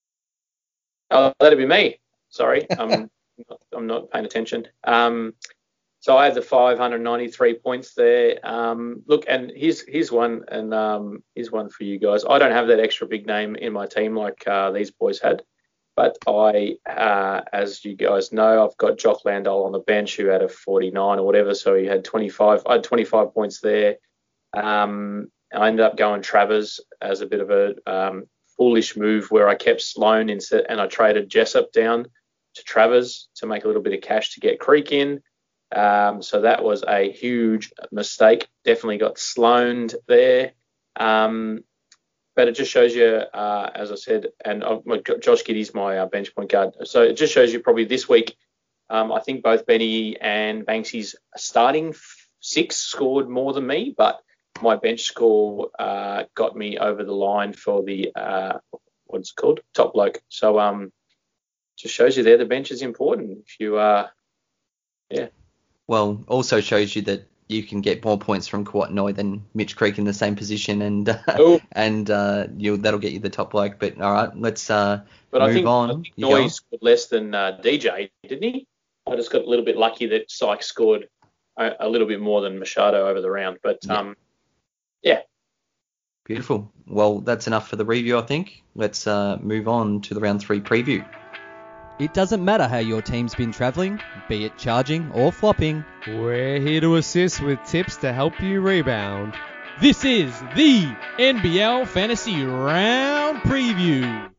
Oh, that'd be me. Sorry, I'm not, I'm not paying attention. Um, so I have the five hundred ninety-three points there. Um, look, and here's here's one, and um, here's one for you guys. I don't have that extra big name in my team like uh, these boys had, but I, uh, as you guys know, I've got Jock Landau on the bench who had a forty-nine or whatever, so he had twenty-five. I had twenty-five points there. Um, I ended up going Travers as a bit of a um, foolish move where I kept Sloan instead, and I traded Jessup down to Travers to make a little bit of cash to get Creek in. Um, so that was a huge mistake. Definitely got Sloaned there. Um, but it just shows you, uh, as I said, and uh, Josh Giddey's my uh, bench point guard. So it just shows you probably this week, um, I think both Benny and Banksy's starting six scored more than me, but my bench score uh, got me over the line for the, uh, what's it called, top bloke. So um, just shows you there the bench is important. If you, uh, yeah. Well, also shows you that you can get more points from Kawatanoy than Mitch Creek in the same position, and uh, and uh, you that'll get you the top bloke. But all right, let's uh, but move I think, on. I think Noy scored less than uh, D J, didn't he? I just got a little bit lucky that Sykes scored a, a little bit more than Machado over the round. But yeah. um, yeah. Beautiful. Well, that's enough for the review, I think. Let's uh, move on to the round three preview. It doesn't matter how your team's been travelling, be it charging or flopping. We're here to assist with tips to help you rebound. This is the N B L Fantasy Round Preview.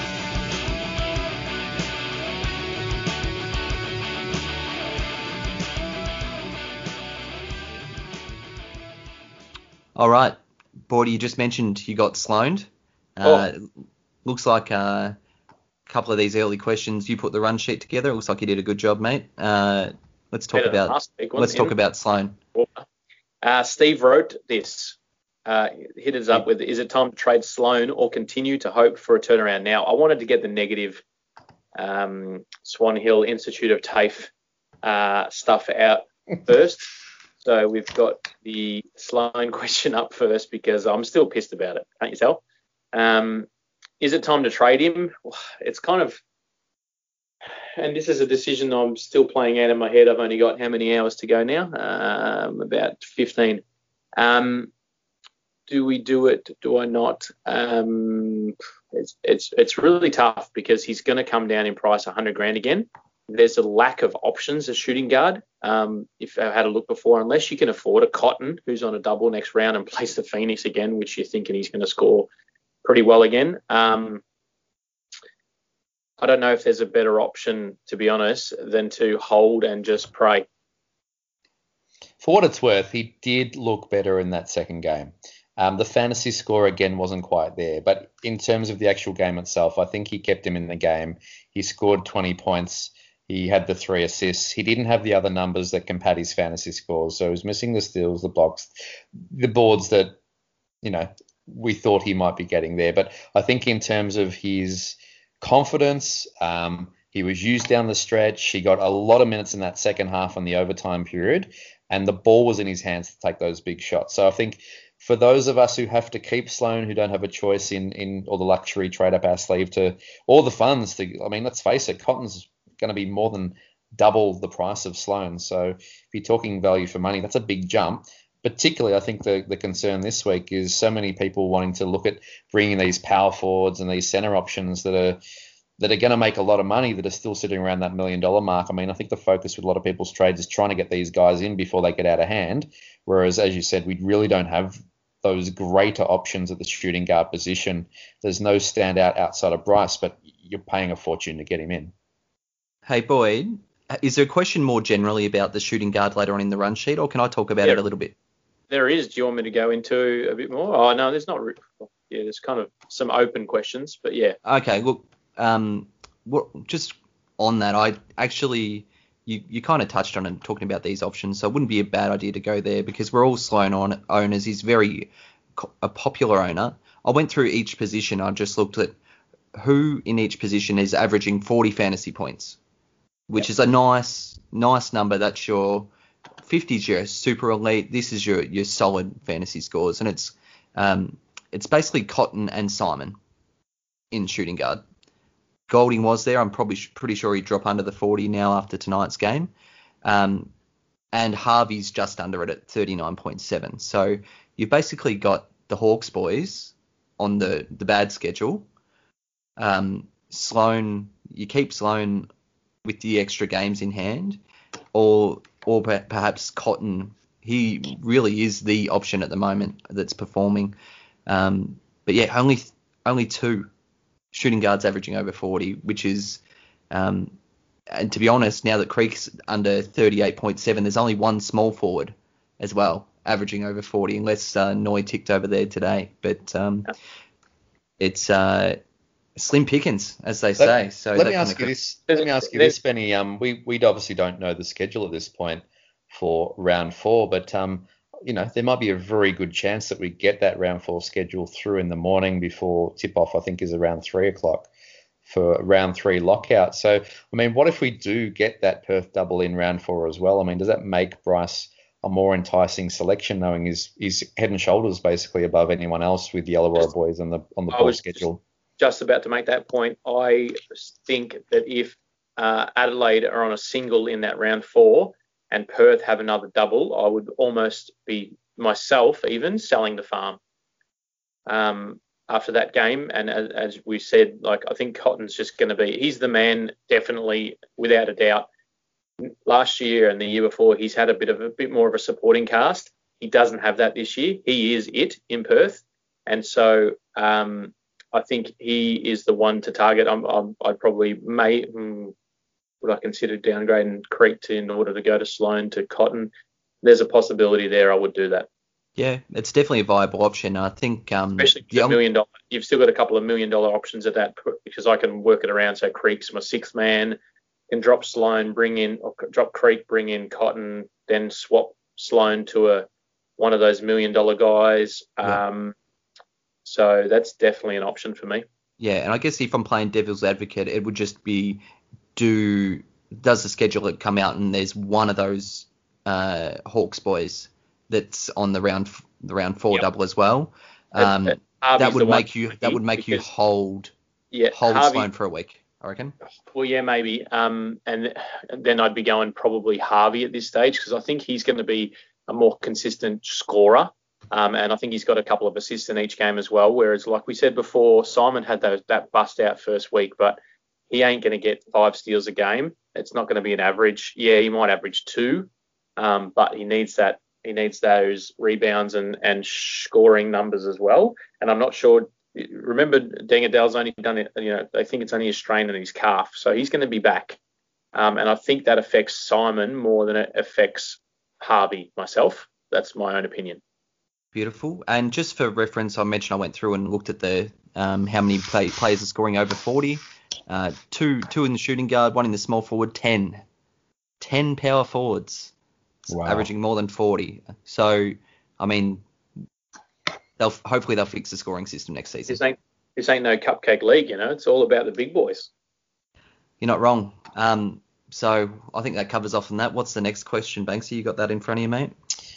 All right, Bordy, you just mentioned you got Sloaned. Uh, oh. Looks like uh, a couple of these early questions, you put the run sheet together. It looks like you did a good job, mate. Uh, let's talk Better about week, let's talk about Sloan. Uh, Steve wrote this. Uh, hit us up with, is it time to trade Sloan or continue to hope for a turnaround now? I wanted to get the negative um, Swan Hill Institute of TAFE uh, stuff out first. So we've got the Sloan question up first because I'm still pissed about it, can't you tell? Um, is it time to trade him? It's kind of, and this is a decision I'm still playing out in my head. I've only got how many hours to go now? Um, about fifteen. Um, do we do it? Do I not? Um, it's it's it's really tough because he's going to come down in price one hundred grand again. There's a lack of options as shooting guard. Um, if I had a look before, unless you can afford a Cotton who's on a double next round and plays the Phoenix again, which you're thinking he's going to score pretty well again. Um, I don't know if there's a better option, to be honest, than to hold and just pray. For what it's worth, he did look better in that second game. Um, the fantasy score, again, wasn't quite there. But in terms of the actual game itself, I think he kept him in the game. He scored twenty points. He had the three assists. He didn't have the other numbers that can pad his fantasy scores. So he was missing the steals, the blocks, the boards that, you know, we thought he might be getting there. But I think in terms of his confidence, um, he was used down the stretch. He got a lot of minutes in that second half on the overtime period, and the ball was in his hands to take those big shots. So I think for those of us who have to keep Sloan, who don't have a choice in, in or the luxury trade up our sleeve to, or the funds to, I mean, let's face it, Cotton's going to be more than double the price of Sloan. So if you're talking value for money, that's a big jump. Particularly, I think the, the concern this week is so many people wanting to look at bringing these power forwards and these center options that are that are going to make a lot of money that are still sitting around that million dollar mark. I mean, I think the focus with a lot of people's trades is trying to get these guys in before they get out of hand. Whereas, as you said, we really don't have those greater options at the shooting guard position. There's no standout outside of Bryce, but you're paying a fortune to get him in. Hey, Boyd, is there a question more generally about the shooting guard later on in the run sheet, or can I talk about yeah, it a little bit? There is. Do you want me to go into a bit more? Oh, no, there's not. Re- yeah, there's kind of some open questions, but yeah. Okay, look, um, what, just on that, I actually, you, you kind of touched on it talking about these options, so it wouldn't be a bad idea to go there because we're all Sloan on owners. He's very co- a popular owner. I went through each position. I just looked at who in each position is averaging forty fantasy points, which yep. is a nice, nice number. That's your fifties, your super elite. This is your, your solid fantasy scores. And it's um it's basically Cotton and Simon in shooting guard. Golding was there. I'm probably sh- pretty sure he'd drop under the forty now after tonight's game. Um, and Harvey's just under it at thirty-nine point seven. So you've basically got the Hawks boys on the, the bad schedule. Um, Sloan, you keep Sloan with the extra games in hand, or or perhaps Cotton. He really is the option at the moment that's performing. Um, but yeah, only only two shooting guards averaging over forty, which is, um, and to be honest, now that Creek's under thirty-eight point seven, there's only one small forward as well averaging over forty, unless uh, Noy ticked over there today. But um, it's uh, slim pickings, as they say. Let, so let me ask you this. Let me ask you this, Benny. Um, we we obviously don't know the schedule at this point for round four, but um, you know, there might be a very good chance that we get that round four schedule through in the morning before tip off. I think is around three o'clock for round three lockout. So, I mean, what if we do get that Perth double in round four as well? I mean, does that make Bryce a more enticing selection, knowing he's he's head and shoulders basically above anyone else with the Illawarra boys on the on the ball schedule? Just about to make that point. I think that if uh, Adelaide are on a single in that round four and Perth have another double, I would almost be myself even selling the farm. um, after that game. And as, as we said, like I think Cotton's just going to be, he's the man, definitely, without a doubt. Last year and the year before, he's had a bit of a bit more of a supporting cast. He doesn't have that this year. He is it in Perth, and so um, I think he is the one to target. I'm, I'm, I'd probably may mm, would I consider downgrading Creek to, in order to go to Sloane to Cotton. There's a possibility there. I would do that. Yeah, it's definitely a viable option. I think, um, especially for a million dollar. You've still got a couple of million dollar options at that, because I can work it around. So Creek's my sixth man. Can drop Sloane, bring in, or drop Creek, bring in Cotton, then swap Sloane to a one of those million dollar guys. Yeah. Um, so that's definitely an option for me. Yeah, and I guess if I'm playing devil's advocate, it would just be do does the schedule come out and there's one of those uh, Hawks boys that's on the round the round four Yep. double as well. Um, That- that Harvey's the would one make you for that me would make you because- hold Yeah, hold Harvey, Sloane for a week, I reckon. Well, yeah, maybe. Um, and, and then I'd be going probably Harvey at this stage, because I think he's going to be a more consistent scorer. Um, and I think he's got a couple of assists in each game as well. Whereas, like we said before, Simon had those, that bust out first week, but he ain't going to get five steals a game. It's not going to be an average. Yeah, he might average two, um, but he needs that. He needs those rebounds and, and scoring numbers as well. And I'm not sure. Remember, Dengadell's only done it, you know, they think it's only a strain in his calf. So he's going to be back. Um, and I think that affects Simon more than it affects Harvey, myself. That's my own opinion. Beautiful. And just for reference, I mentioned I went through and looked at the um, how many play, players are scoring over forty. Uh, two two in the shooting guard, one in the small forward, ten. ten power forwards. It's Wow. averaging more than forty. So, I mean, they'll hopefully they'll fix the scoring system next season. This ain't, this ain't no cupcake league, you know. It's all about the big boys. You're not wrong. Um, so I think that covers off on that. What's the next question, Banksy? You got that in front of you, mate?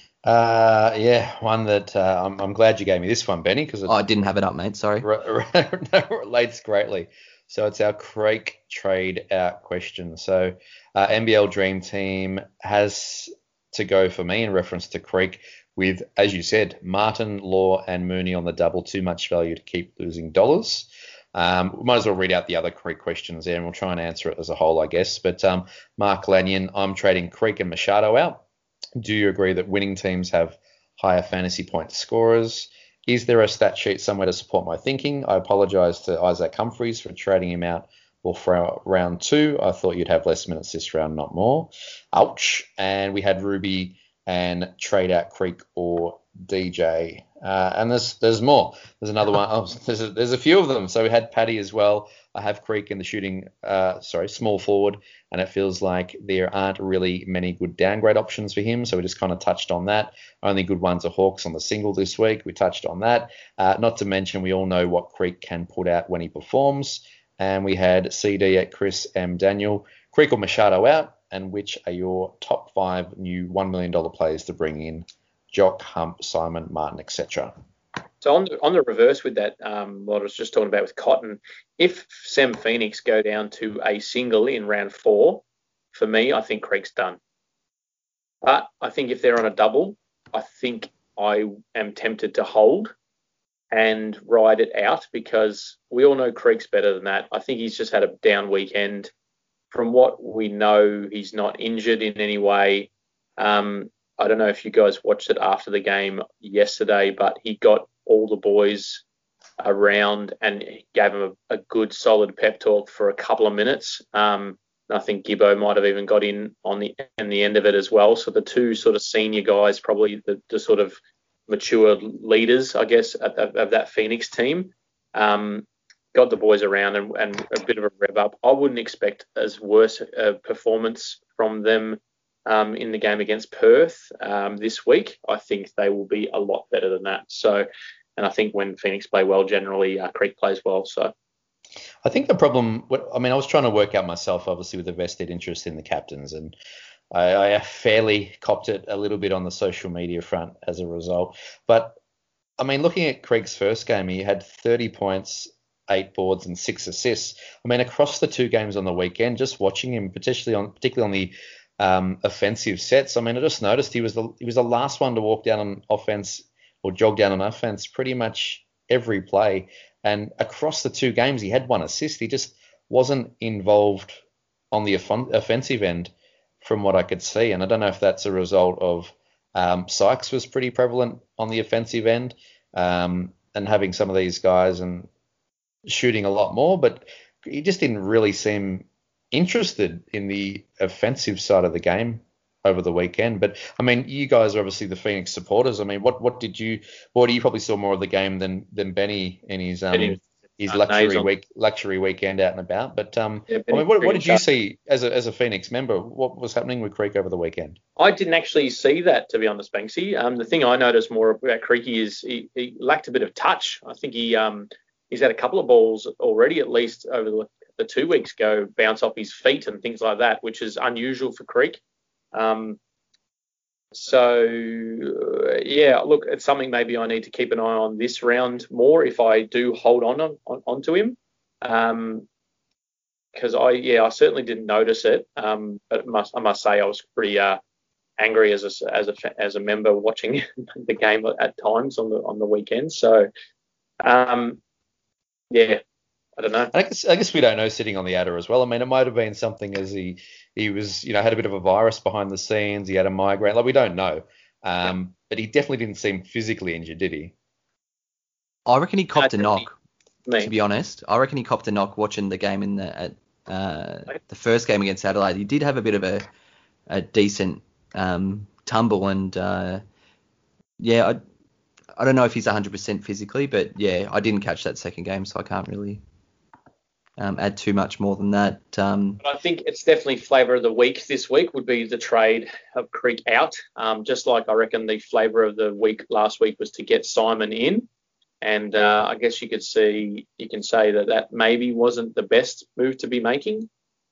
Uh, yeah, one that uh, I'm, I'm glad you gave me this one, Benny, because it Oh, I didn't have it up, mate. Sorry. re- re- relates greatly. So it's our Creek trade out question. So uh, N B L Dream Team has to go for me in reference to Creek with, as you said, Martin, Law, and Mooney on the double. Too much value to keep losing dollars. Um, we might as well read out the other Creek questions there, and we'll try and answer it as a whole, I guess. But um, Mark Lanyon, I'm trading Creek and Machado out. Do you agree that winning teams have higher fantasy point scorers? Is there a stat sheet somewhere to support my thinking? I apologise to Isaac Humphries for trading him out for round two. I thought you'd have less minutes this round, not more. Ouch. And we had Ruby and trade out Creek or D J. Uh, and there's there's more. There's another one. Oh, there's a, there's a few of them. So we had Paddy as well. I have Creek in the shooting, uh, sorry, small forward, and it feels like there aren't really many good downgrade options for him. So we just kind of touched on that. Only good ones are Hawks on the single this week. We touched on that. Uh, not to mention we all know what Creek can put out when he performs. And we had C D at Chris M. Daniel. Creek or Machado out, and which are your top five new one million dollars players to bring in? Jock, Hump, Simon, Martin, et cetera. So on the, on the reverse with that, um, what I was just talking about with Cotton, if Sam Phoenix go down to a single in round four, for me, I think Creek's done. But I think if they're on a double, I think I am tempted to hold and ride it out, because we all know Creek's better than that. I think he's just had a down weekend. From what we know, he's not injured in any way. Um, I don't know if you guys watched it after the game yesterday, but he got all the boys around and gave them a, a good, solid pep talk for a couple of minutes. Um, I think Gibbo might have even got in on the in the end of it as well. So the two sort of senior guys, probably the, the sort of mature leaders, I guess, of, of that Phoenix team, um, got the boys around and, and a bit of a rev up. I wouldn't expect as worse a performance from them um, in the game against Perth um, this week. I think they will be a lot better than that. So, and I think when Phoenix play well, generally uh, Creek plays well. So. I think the problem, I mean, I was trying to work out myself, obviously, with a vested interest in the captains, and I, I fairly copped it a little bit on the social media front as a result. But, I mean, looking at Craig's first game, he had thirty points, eight boards, and six assists. I mean, across the two games on the weekend, just watching him, particularly on particularly on the um, offensive sets, I mean, I just noticed he was the he was the last one to walk down on offense or jog down on offense pretty much every play. And across the two games, he had one assist. He just wasn't involved on the off- offensive end from what I could see. And I don't know if that's a result of um, Sykes was pretty prevalent on the offensive end um, and having some of these guys and shooting a lot more, but he just didn't really seem interested in the offensive side of the game over the weekend. But I mean, you guys are obviously the Phoenix supporters. I mean, what what did you? What do you probably saw more of the game than than Benny in his um Benny, his uh, luxury nasal. week luxury weekend out and about? But um, Yeah, I Benny mean, what, what pretty did you sharp. see as a as a Phoenix member? What was happening with Creek over the weekend? I didn't actually see that, to be honest, Banksy. Um, the thing I noticed more about Creaky is he, he lacked a bit of touch. I think he um he's had a couple of balls already, at least over the, the two weeks ago, bounce off his feet and things like that, which is unusual for Creek. Um, so uh, yeah, look, it's something maybe I need to keep an eye on this round more if I do hold on, on, on onto him. Um, because I yeah I certainly didn't notice it. Um, but must I must say I was pretty uh. angry as a as a as a member watching the game at times on the on the weekend. So, um, yeah, I don't know. I guess I guess we don't know sitting on the adder as well. I mean, it might have been something as he he was you know had a bit of a virus behind the scenes. He had a migraine. Like we don't know. Um, yeah. But he definitely didn't seem physically injured, did he? I reckon he copped a knock. Me. To be honest, I reckon he copped a knock watching the game in the at, uh, the first game against Adelaide. He did have a bit of a a decent um, tumble, and uh, yeah, I I don't know if he's one hundred percent physically, but yeah, I didn't catch that second game, so I can't really um, add too much more than that. Um, but I think it's definitely flavour of the week this week would be the trade of Creek out. Um, just like I reckon the flavour of the week last week was to get Simon in. And uh, I guess you could see, you can say that that maybe wasn't the best move to be making.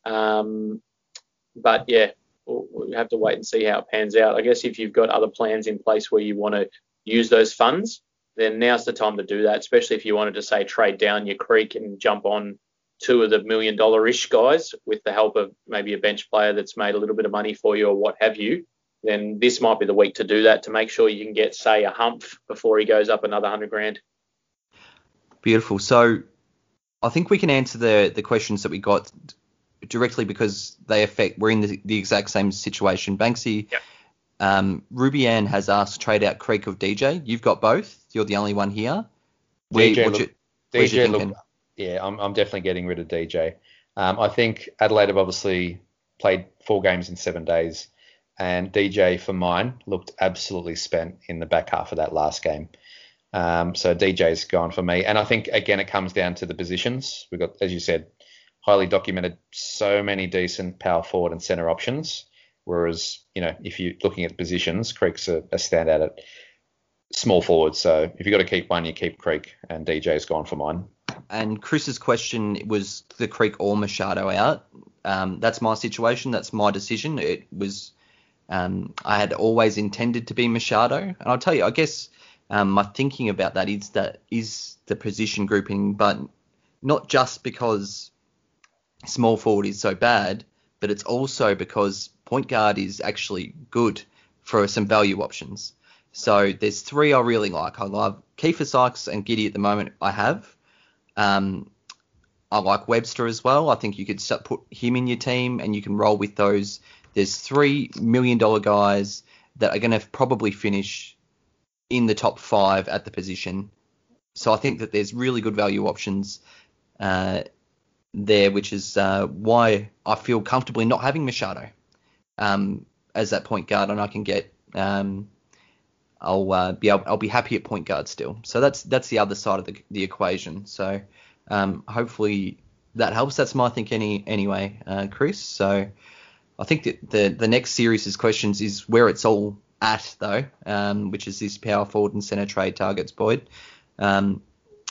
Um, but yeah, we'll, we'll have to wait and see how it pans out. I guess if you've got other plans in place where you want to use those funds, then now's the time to do that, especially if you wanted to, say, trade down your Creek and jump on two of the million dollar-ish guys with the help of maybe a bench player that's made a little bit of money for you or what have you. Then this might be the week to do that, to make sure you can get, say, a Humph before he goes up another hundred grand. Beautiful. So I think we can answer the, the questions that we got directly because they affect, we're in the, the exact same situation. Banksy, yep. um, Ruby Ann has asked trade out Creek of D J. You've got both. You're the only one here. D J, look, you, D J look, yeah, I'm, I'm definitely getting rid of D J. Um, I think Adelaide have obviously played four games in seven days, and D J, for mine, looked absolutely spent in the back half of that last game. Um, so D J's gone for me. And I think, again, it comes down to the positions. We've got, as you said, highly documented, so many decent power forward and centre options. Whereas, you know, if you're looking at positions, Creek's a, a standout at small forward. So if you've got to keep one, you keep Creek, and D J's gone for mine. And Chris's question was the Creek or Machado out. Um, that's my situation. That's my decision. It was, um, I had always intended to be Machado. And I'll tell you, I guess... Um, my thinking about that is that is the position grouping, but not just because small forward is so bad, but it's also because point guard is actually good for some value options. So there's three I really like. I love Kiefer Sykes and Giddy at the moment I have. Um, I like Webster as well. I think you could start, put him in your team and you can roll with those. There's three million dollar guys that are going to probably finish in the top five at the position. So I think that there's really good value options uh, there, which is uh, why I feel comfortably not having Machado um, as that point guard, and I can get um, I'll uh, be able, I'll be happy at point guard still. So that's that's the other side of the, the equation. So um, hopefully that helps. That's my thinking any, anyway, uh, Chris. So I think that the the next series of questions is where it's all at, though, um, which is this power forward and centre trade targets, Boyd. Um,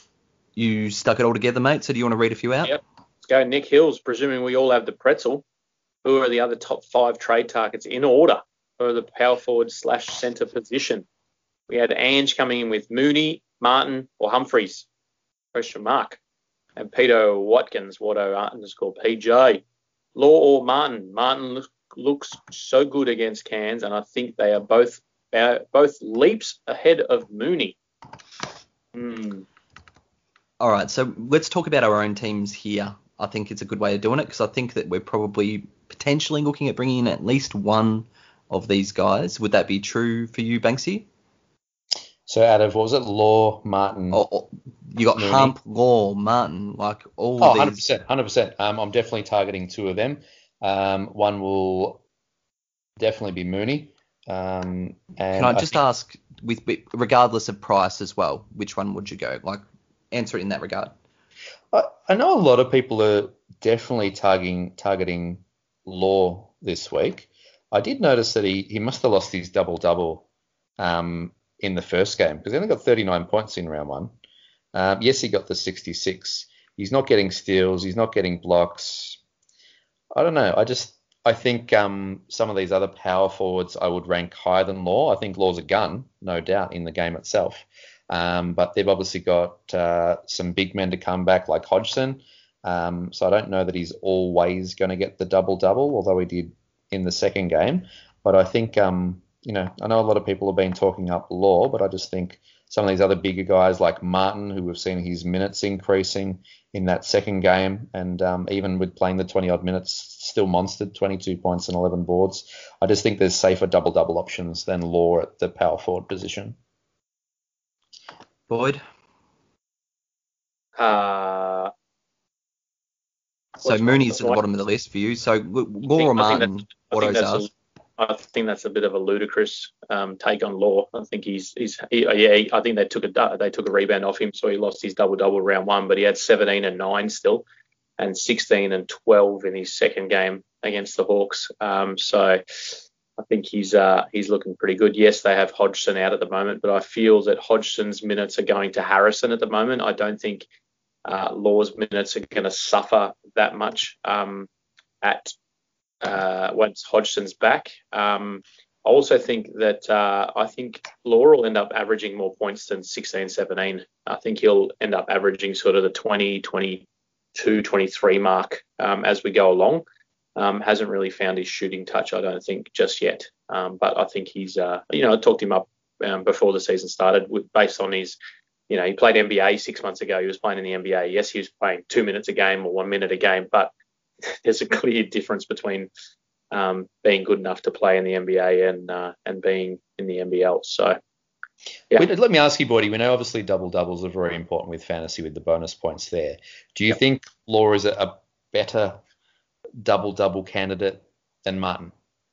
you stuck it all together, mate, so do you want to read a few out? Yep. Let's go. Nick Hills, presuming we all have the pretzel. Who are the other top five trade targets in order for the power forward slash centre position? We had Ange coming in with Mooney, Martin, or Humphreys, question mark. And Peter Watkins, Watto underscore P J. Law or Martin? Martin looks looks so good against Cairns, and I think they are both uh, both leaps ahead of Mooney. Hmm. All right, so let's talk about our own teams here. I think it's a good way of doing it because I think that we're probably potentially looking at bringing in at least one of these guys. Would that be true for you, Banksy? So out of, what was it, Law, Martin? Oh, oh, you got Mooney? Hump, Law, Martin, like all Oh, these. one hundred percent, one hundred percent. Um, I'm definitely targeting two of them. Um, one will definitely be Mooney. Um, and Can I just think, ask, with regardless of price as well, which one would you go? Like, answer it in that regard. I, I know a lot of people are definitely targeting targeting Law this week. I did notice that he, he must have lost his double-double um, in the first game because he only got thirty-nine points in round one. Um, yes, he got the sixty-six. He's not getting steals. He's not getting blocks. I don't know. I just I think um, some of these other power forwards I would rank higher than Law. I think Law's a gun, no doubt, in the game itself. Um, but they've obviously got uh, some big men to come back like Hodgson. Um, so I don't know that he's always going to get the double-double, although he did in the second game. But I think, um, you know, I know a lot of people have been talking up Law, but I just think some of these other bigger guys like Martin, who we've seen his minutes increasing in that second game, and um, even with playing the twenty-odd minutes, still monstered, twenty-two points and eleven boards. I just think there's safer double-double options than Law at the power forward position. Boyd? Uh, So what's Mooney's what's at the right? bottom of the list for you. So Law I or think Martin? that's- I What think I that's asked. a, I think that's a bit of a ludicrous um, take on Law. I think he's he's he, yeah. He, I think they took a they took a rebound off him, so he lost his double double round one, but he had seventeen and nine still, and sixteen and twelve in his second game against the Hawks. Um, so I think he's uh, he's looking pretty good. Yes, they have Hodgson out at the moment, but I feel that Hodgson's minutes are going to Harrison at the moment. I don't think uh, Law's minutes are going to suffer that much um, at uh, once Hodgson's back. Um, I also think that uh, I think Law will end up averaging more points than sixteen, seventeen. I think he'll end up averaging sort of the twenty, twenty-two, twenty-three mark um, as we go along. Um, hasn't really found his shooting touch, I don't think, just yet. Um, but I think he's, uh, you know, I talked him up um, before the season started with, based on his, you know, he played N B A six months ago. He was playing in the N B A. Yes, he was playing two minutes a game or one minute a game, but there's a clear difference between um, being good enough to play in the N B A and uh, and being in the N B L. So, yeah. Wait, let me ask you, Boydie, we know obviously double doubles are very important with fantasy with the bonus points there. Do you Yep. think Law is a, a better double double candidate than Martin?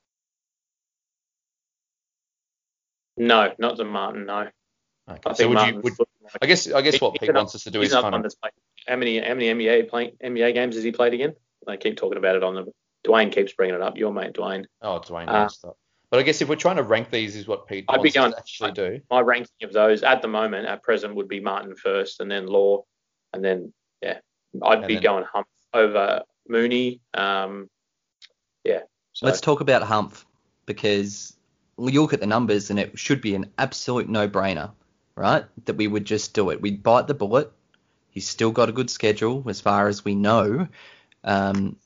No, not the Martin, no. Okay. I So think would Martin's you would looking like- I guess I guess He- what he's Pete another- wants us to do he's is another kind one of that's played. How many how many N B A playing N B A games has he played again? I keep talking about it on the. Dwayne keeps bringing it up. Your mate Dwayne. oh Dwayne Uh, knows that. But I guess if we're trying to rank these is what Pete I'd be wants us going- to actually do. My ranking of those at the moment, at present, would be Martin first, and then Law, and then yeah, I'd And be then- going Hump over Mooney. Um, yeah. So, Let's talk about Humph because you look at the numbers and it should be an absolute no-brainer, right? That we would just do it. We'd bite the bullet. He's still got a good schedule as far as we know. Um,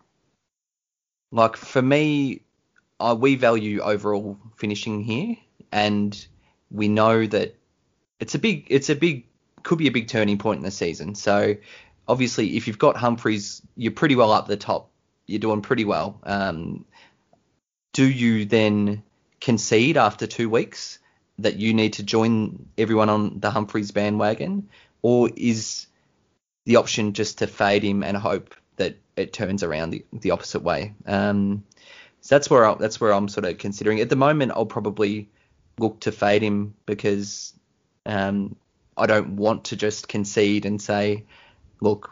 like for me, uh, we value overall finishing here, and we know that it's a big, it's a big, could be a big turning point in the season. So obviously, if you've got Humphreys, you're pretty well up the top. You're doing pretty well. Um, do you then concede after two weeks that you need to join everyone on the Humphreys bandwagon, or is the option just to fade him and hope that it turns around the, the opposite way? Um, so that's where I, that's where I'm sort of considering. At the moment, I'll probably look to fade him because um, I don't want to just concede and say, look,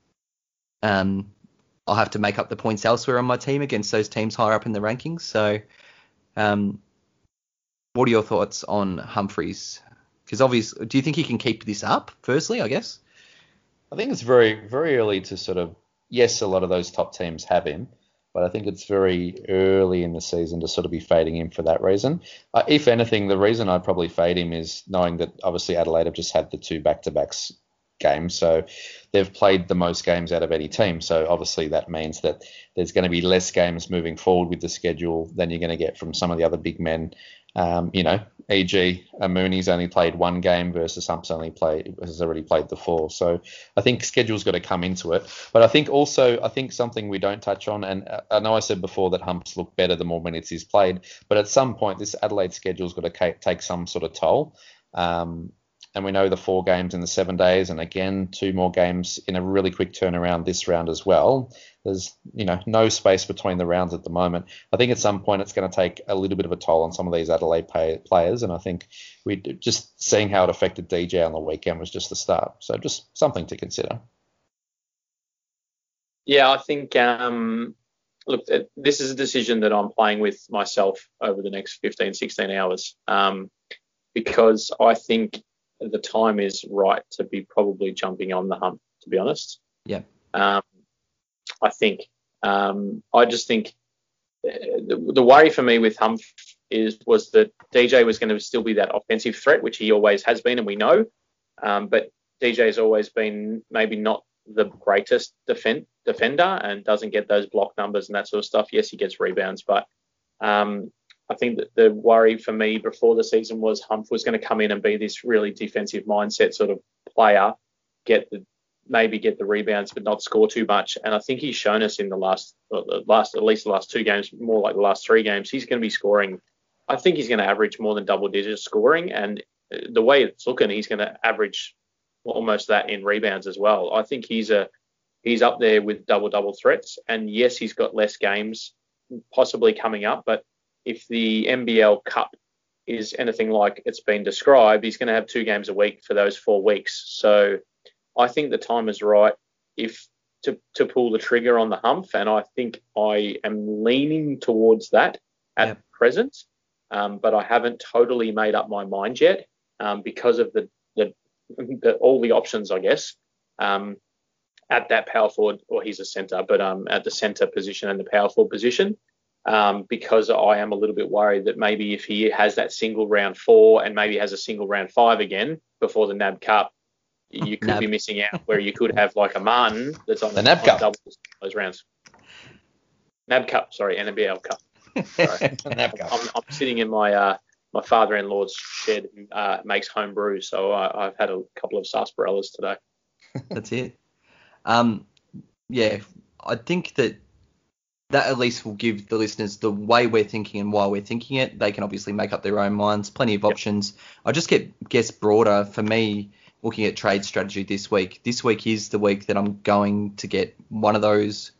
um, I'll have to make up the points elsewhere on my team against those teams higher up in the rankings. So um, what are your thoughts on Humphreys? Because obviously, do you think he can keep this up, firstly, I guess? I think it's very, very early to sort of, yes, a lot of those top teams have him, but I think it's very early in the season to sort of be fading him for that reason. Uh, if anything, the reason I'd probably fade him is knowing that obviously Adelaide have just had the two back-to-backs games, so they've played the most games out of any team. So obviously that means that there's going to be less games moving forward with the schedule than you're going to get from some of the other big men, um, you know, for example, Mooney's only played one game versus Hump's only played has already played the four. So I think schedule's got to come into it. But I think also I think something we don't touch on, and I know I said before that Humps look better the more minutes he's played, but at some point this Adelaide schedule's got to take some sort of toll. Um, And we know the four games in the seven days, and again, two more games in a really quick turnaround this round as well. There's, you know, no space between the rounds at the moment. I think at some point it's going to take a little bit of a toll on some of these Adelaide pay- players, and I think we just seeing how it affected D J on the weekend was just the start. So just something to consider. Yeah, I think, um, look, this is a decision that I'm playing with myself over the next fifteen, sixteen hours, um, because I think the time is right to be probably jumping on the hump, to be honest. Yeah. Um, I think. Um, I just think the, the worry for me with Hump is was that D J was going to still be that offensive threat, which he always has been, and we know. Um, but D J's always been maybe not the greatest defend, defender and doesn't get those block numbers and that sort of stuff. Yes, he gets rebounds, but um, I think that the worry for me before the season was Humph was going to come in and be this really defensive mindset sort of player, get the maybe get the rebounds but not score too much. And I think he's shown us in the last, the last at least the last two games, more like the last three games, he's going to be scoring. I think he's going to average more than double digits scoring, and the way it's looking, he's going to average almost that in rebounds as well. I think he's a he's up there with double double threats. And yes, he's got less games possibly coming up, but if the N B L Cup is anything like it's been described, he's going to have two games a week for those four weeks. So I think the time is right if to, to pull the trigger on the Humph, and I think I am leaning towards that at yep. present, um, but I haven't totally made up my mind yet um, because of the, the, the all the options, I guess, um, at that power forward, or he's a centre, but um, at the centre position and the power forward position. Um, because I am a little bit worried that maybe if he has that single round four and maybe has a single round five again before the N A B Cup, you could N A B. be missing out where you could have like a Martin that's on the N A B on Cup. doubles those rounds. N A B Cup, sorry, N B L Cup. Sorry. N A B Cup. I'm, I'm sitting in my uh, my father-in-law's shed who uh, makes home brew, so I, I've had a couple of sarsaparillas today. That's it. Um, yeah, I think that that at least will give the listeners the way we're thinking and why we're thinking it. They can obviously make up their own minds. Plenty of options. Yep. I just get guess broader for me looking at trade strategy this week. This week is the week that I'm going to get one of those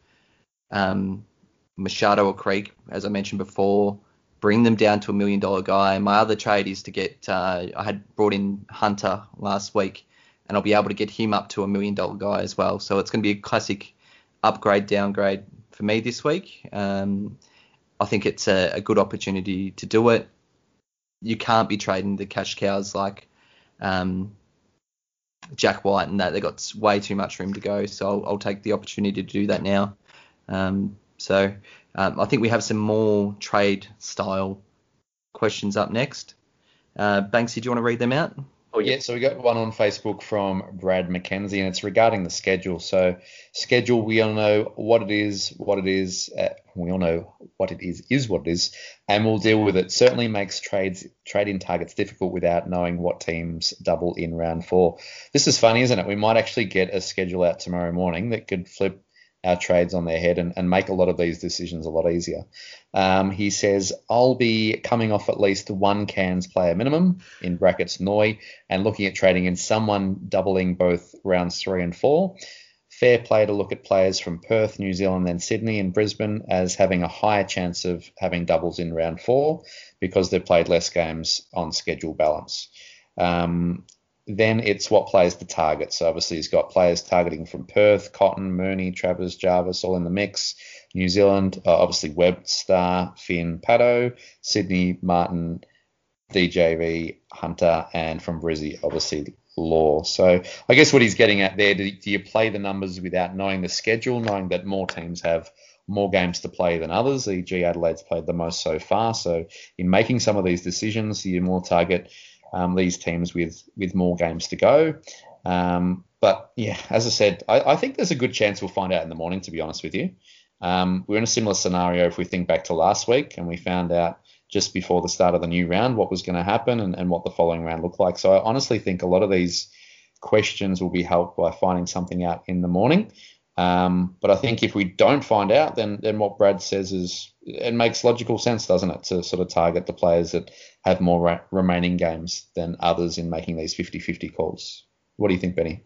um, Machado or Creek, as I mentioned before, bring them down to a million dollar guy. My other trade is to get, uh, I had brought in Hunter last week, and I'll be able to get him up to a million dollar guy as well. So it's going to be a classic upgrade, downgrade for me this week. Um, I think it's a, a good opportunity to do it. You can't be trading the cash cows like um, Jack White and that. They've got way too much room to go. So I'll, I'll take the opportunity to do that now. Um, so um, I think we have some more trade style questions up next. Uh, Banksy, do you want to read them out? Oh, yeah, so we got one on Facebook from Brad McKenzie, and it's regarding the schedule. So schedule, we all know what it is, what it is. Uh, we all know what it is, is what it is, and we'll deal with it. Certainly makes trades, trade-in targets difficult without knowing what teams double in round four. This is funny, isn't it? We might actually get a schedule out tomorrow morning that could flip our trades on their head and, and make a lot of these decisions a lot easier. Um, he says, I'll be coming off at least one Cairns player minimum, in brackets Noi, and looking at trading in someone doubling both rounds three and four. Fair play to look at players from Perth, New Zealand, then Sydney and Brisbane as having a higher chance of having doubles in round four because they've played less games on schedule balance. Um, Then it's what players to target. So obviously he's got players targeting from Perth, Cotton, Mooney, Travers, Jarvis, all in the mix. New Zealand, uh, obviously Webster, Finn, Paddo, Sydney, Martin, D J V, Hunter, and from Brizzy, obviously Law. So I guess what he's getting at there, do, do you play the numbers without knowing the schedule, knowing that more teams have more games to play than others? for example, Adelaide's played the most so far. So in making some of these decisions, you more target Um, these teams with with more games to go. Um, but, yeah, as I said, I, I think there's a good chance we'll find out in the morning, to be honest with you. Um, we're in a similar scenario if we think back to last week and we found out just before the start of the new round what was going to happen and, and what the following round looked like. So I honestly think a lot of these questions will be helped by finding something out in the morning. Um, but I think if we don't find out, then then what Brad says is it makes logical sense, doesn't it, to sort of target the players that have more ra- remaining games than others in making these fifty-fifty calls. What do you think, Benny?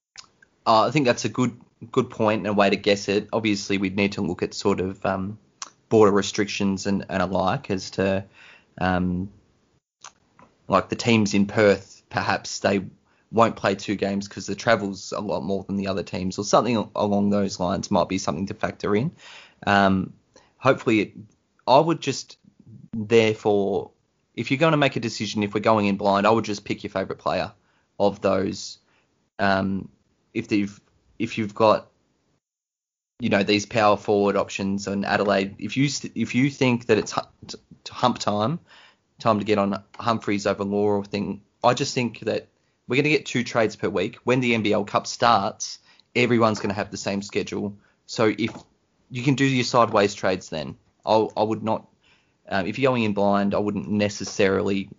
Uh, I think that's a good good point and a way to guess it. Obviously, we'd need to look at sort of um, border restrictions and, and alike as to um, like the teams in Perth, perhaps they won't play two games because the travel's a lot more than the other teams, or something along those lines might be something to factor in. Um, hopefully, it, I would just, therefore, if you're going to make a decision, if we're going in blind, I would just pick your favourite player of those. Um, if you've if you've got, you know, these power forward options on Adelaide, if you if you think that it's hump time, time to get on Humphreys over Law or thing, I just think that we're going to get two trades per week. When the N B L Cup starts, everyone's going to have the same schedule. So if you can do your sideways trades, then I'll, I would not. Um, if you're going in blind, I wouldn't necessarily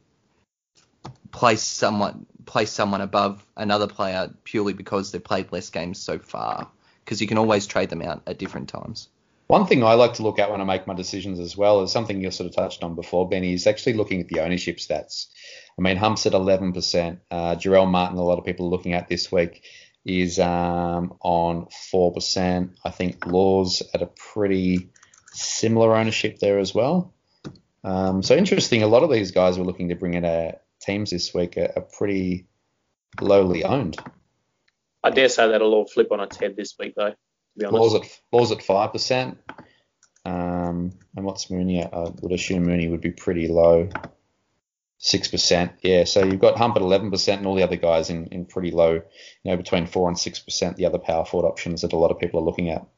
place someone place someone above another player purely because they've played less games so far. Because you can always trade them out at different times. One thing I like to look at when I make my decisions as well is something you sort of touched on before, Benny, is actually looking at the ownership stats. I mean, Hump's at eleven percent. Uh, Jarrell Martin, a lot of people are looking at this week, is um, on four percent. I think Law's at a pretty similar ownership there as well. Um, so interesting. A lot of these guys we're looking to bring in uh, teams this week are, are pretty lowly owned. I dare say that'll all flip on its head this week, though, to be honest. Law's at, Law's at five percent. Um, and what's Mooney at? I would assume Mooney would be pretty low. six percent. Yeah, so you've got Hump at eleven percent and all the other guys in, in pretty low, you know, between four and six percent, the other power forward options that a lot of people are looking at.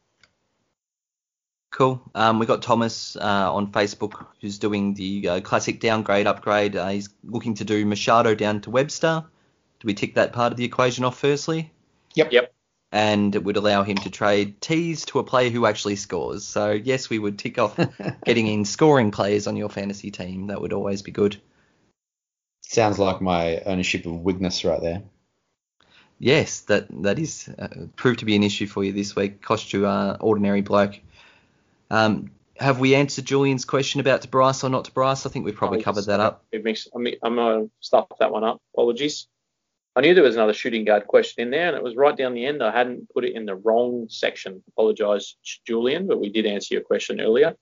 Cool. Um, we got Thomas uh, on Facebook who's doing the uh, classic downgrade upgrade. Uh, he's looking to do Machado down to Webster. Do we tick that part of the equation off firstly? Yep. Yep. And it would allow him to trade Tees to a player who actually scores. So, yes, we would tick off getting in scoring players on your fantasy team. That would always be good. Sounds like my ownership of Wigness right there. Yes, that that is uh, proved to be an issue for you this week. Cost you uh, ordinary bloke. Um, have we answered Julian's question about to Bryce or not to Bryce? I think we've probably covered that up. It makes, I mean, I'm going to stuff that one up. Apologies. I knew there was another shooting guard question in there, and it was right down the end. I hadn't put it in the wrong section. Apologise, Julian, but we did answer your question earlier.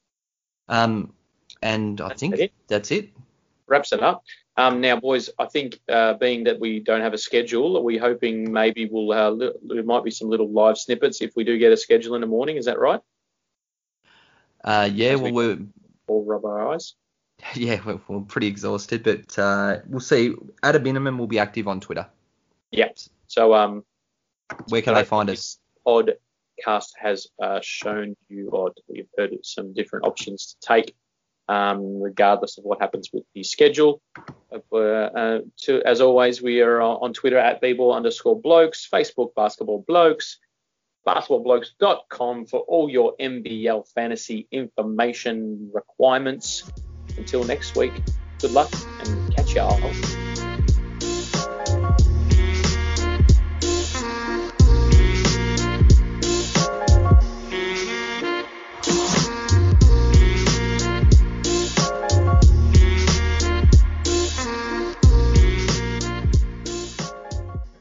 Um, and I That's think it. that's it. Wraps it up. Um, now, boys, I think uh, being that we don't have a schedule, are we hoping maybe we'll uh, li- there might be some little live snippets if we do get a schedule in the morning? Is that right? Uh, yeah, As well, we we're all rub our eyes. yeah, we're, we're pretty exhausted, but uh, we'll see. At a minimum, we'll be active on Twitter. Yep. So, um, Where can you know, they find us? Podcast has uh, shown you, or you've heard some different options to take, um, regardless of what happens with the schedule. Uh, uh, to, as always, we are on Twitter at bball underscore blokes, Facebook basketball blokes, basketball blokes dot com for all your N B L fantasy information requirements. Until next week, good luck and catch y'all.